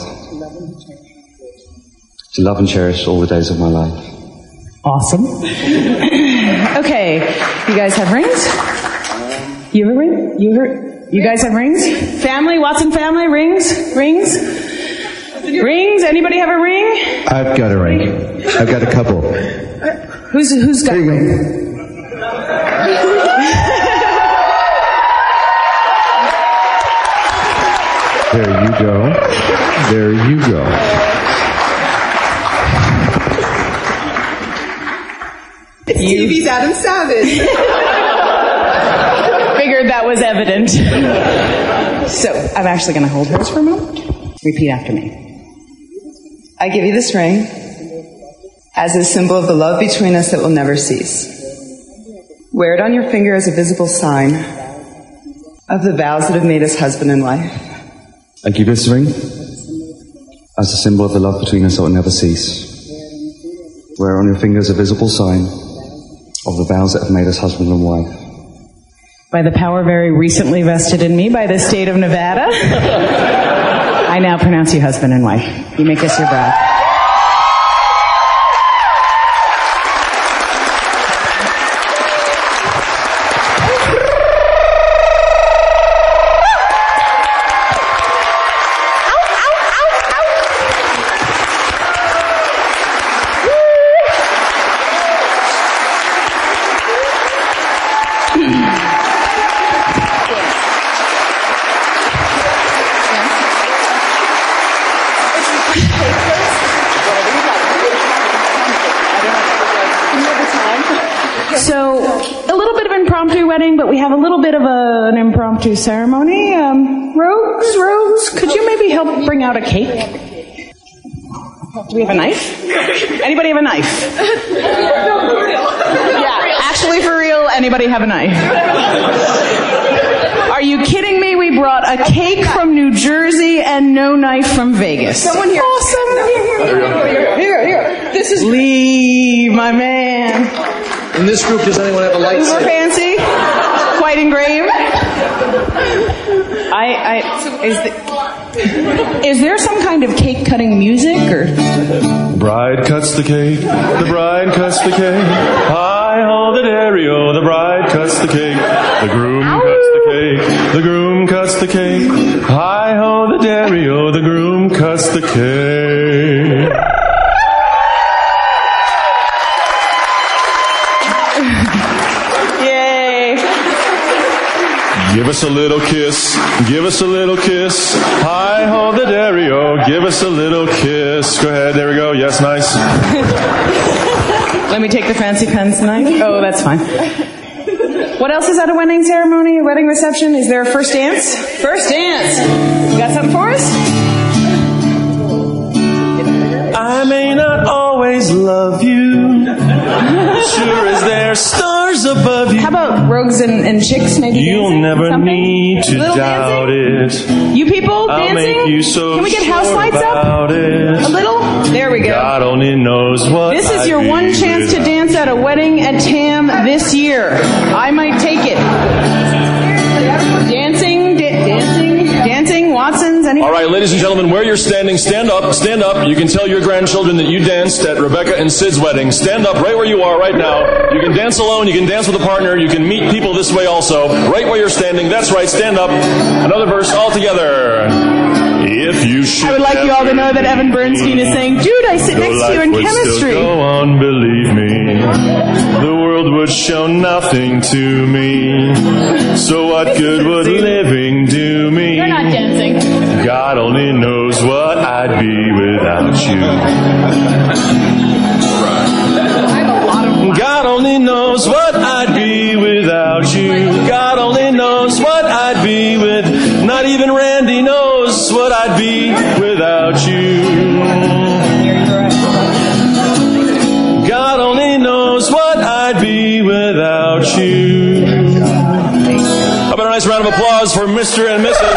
to love and cherish all the days of my life. Awesome. Okay, you guys have rings? You have a ring? You have, you guys have rings? Family, Watson family, rings? Rings? Rings? Anybody have a ring? I've got a ring. I've got a couple. Who's who's got a ring? There you go. There you go. It's T V's Adam Savage. Figured that was evident. So, I'm actually going to hold hers for a moment. Repeat after me. I give you this ring as a symbol of the love between us that will never cease. Wear it on your finger as a visible sign of the vows that have made us husband and wife. I give this ring as a symbol of the love between us that will never cease. Wear on your fingers a visible sign of the vows that have made us husband and wife. By the power very recently vested in me by the state of Nevada, I now pronounce you husband and wife. You may kiss your bride. To ceremony. Um, Rose, Rose, could you maybe help bring out a cake? Do we have a knife? Anybody have a knife? Yeah, actually for real, anybody have a knife? Are you kidding me? We brought a cake from New Jersey and no knife from Vegas. Someone here. Awesome. Here, here, here. This is Lee, my man. In this group, does anyone have a lightsaber? Super fancy, quite engraved. I, I, is, the, is there some kind of cake cutting music or? The bride cuts the cake, the bride cuts the cake. Hi ho the dairy-o, the bride cuts the cake. The groom Ow. cuts the cake, the groom cuts the cake. Hi ho the dairy-o, the groom cuts the cake. Give us a little kiss, give us a little kiss. Hi ho the dairy-o, give us a little kiss. Go ahead, there we go. Yes, nice. Let me take the fancy pens knife. Oh, that's fine. What else is at a wedding ceremony, a wedding reception? Is there a first dance? First dance. You got something for us? love you. Sure as there's stars above you. How about Rogues and, and Chicks maybe You'll dancing? never Something? need to Little doubt dancing? it. You people I'll dancing? make you so Can we get house sure lights up? about it. A little? There we go. God only knows what This is I'd your be one chance to without. dance at a wedding at Tam this year. I might take it. Dancing, da- dancing, dancing, Watsons, anyone? All right, ladies and gentlemen, where you're standing, stand up, stand up. You can tell your grandchildren that you danced at Rebecca and Sid's wedding. Stand up right where you are right now. You can dance alone, you can dance with a partner, you can meet people this way also. Right where you're standing, that's right, stand up. Another verse all together. If you should I would like you all to know that Evan Bernstein is saying, dude, I sit next to you in chemistry. Go on, believe me. The world would show nothing to me. So what good would living do me? You're not dancing. God only knows what I'd be without you. God only knows what I'd be without you. God only knows what I'd be with. Not even Randy knows what I'd be without you. God only knows what I'd be without you. How about a nice round of applause for Mister and Missus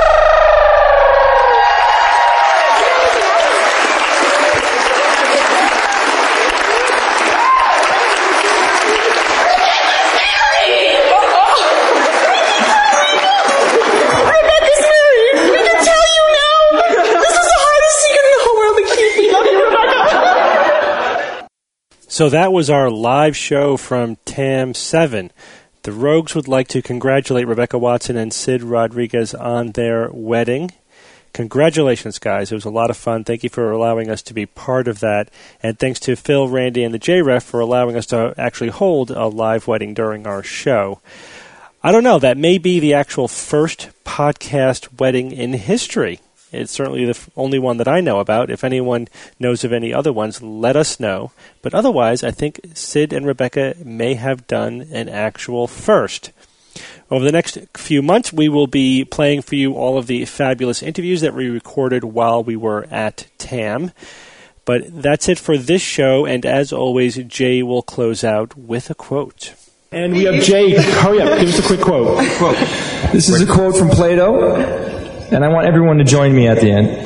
So that was our live show from Tam seven. The Rogues would like to congratulate Rebecca Watson and Sid Rodriguez on their wedding. Congratulations, guys. It was a lot of fun. Thank you for allowing us to be part of that. And thanks to Phil, Randy, and the J-Ref for allowing us to actually hold a live wedding during our show. I don't know. That may be the actual first podcast wedding in history. It's certainly the f- only one that I know about. If anyone knows of any other ones, let us know. But otherwise, I think Sid and Rebecca may have done an actual first. Over the next few months, we will be playing for you all of the fabulous interviews that we recorded while we were at Tam. But that's it for this show, and as always, Jay will close out with a quote. And we have Jay. Hurry up, give us a quick quote. quote. This is a quote from Plato, and I want everyone to join me at the end.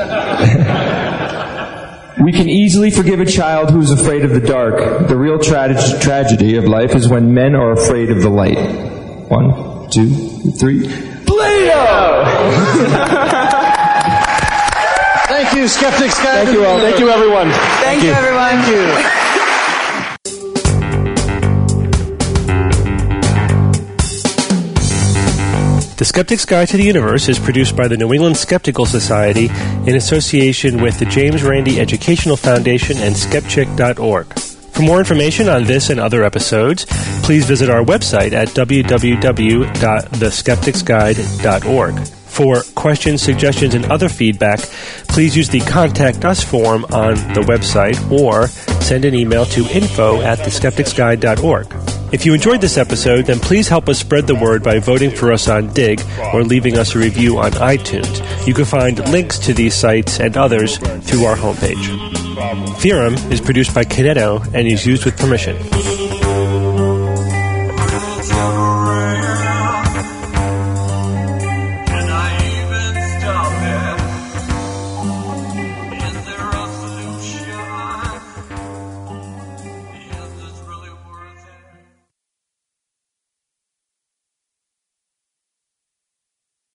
We can easily forgive a child who is afraid of the dark. The real tra- tragedy of life is when men are afraid of the light. One, two, three. Plato! Thank you, Skeptics Guide. Thank you all. Thank you, everyone. Thank, Thank you, you. everyone. Thank you. The Skeptic's Guide to the Universe is produced by the New England Skeptical Society in association with the James Randi Educational Foundation and skepchick dot org. For more information on this and other episodes, please visit our website at w w w dot the skeptics guide dot org. For questions, suggestions, and other feedback, please use the Contact Us form on the website or send an email to info at the skeptics guide dot org. If you enjoyed this episode, then please help us spread the word by voting for us on Dig or leaving us a review on iTunes. You can find links to these sites and others through our homepage. Theorem is produced by Kineto and is used with permission.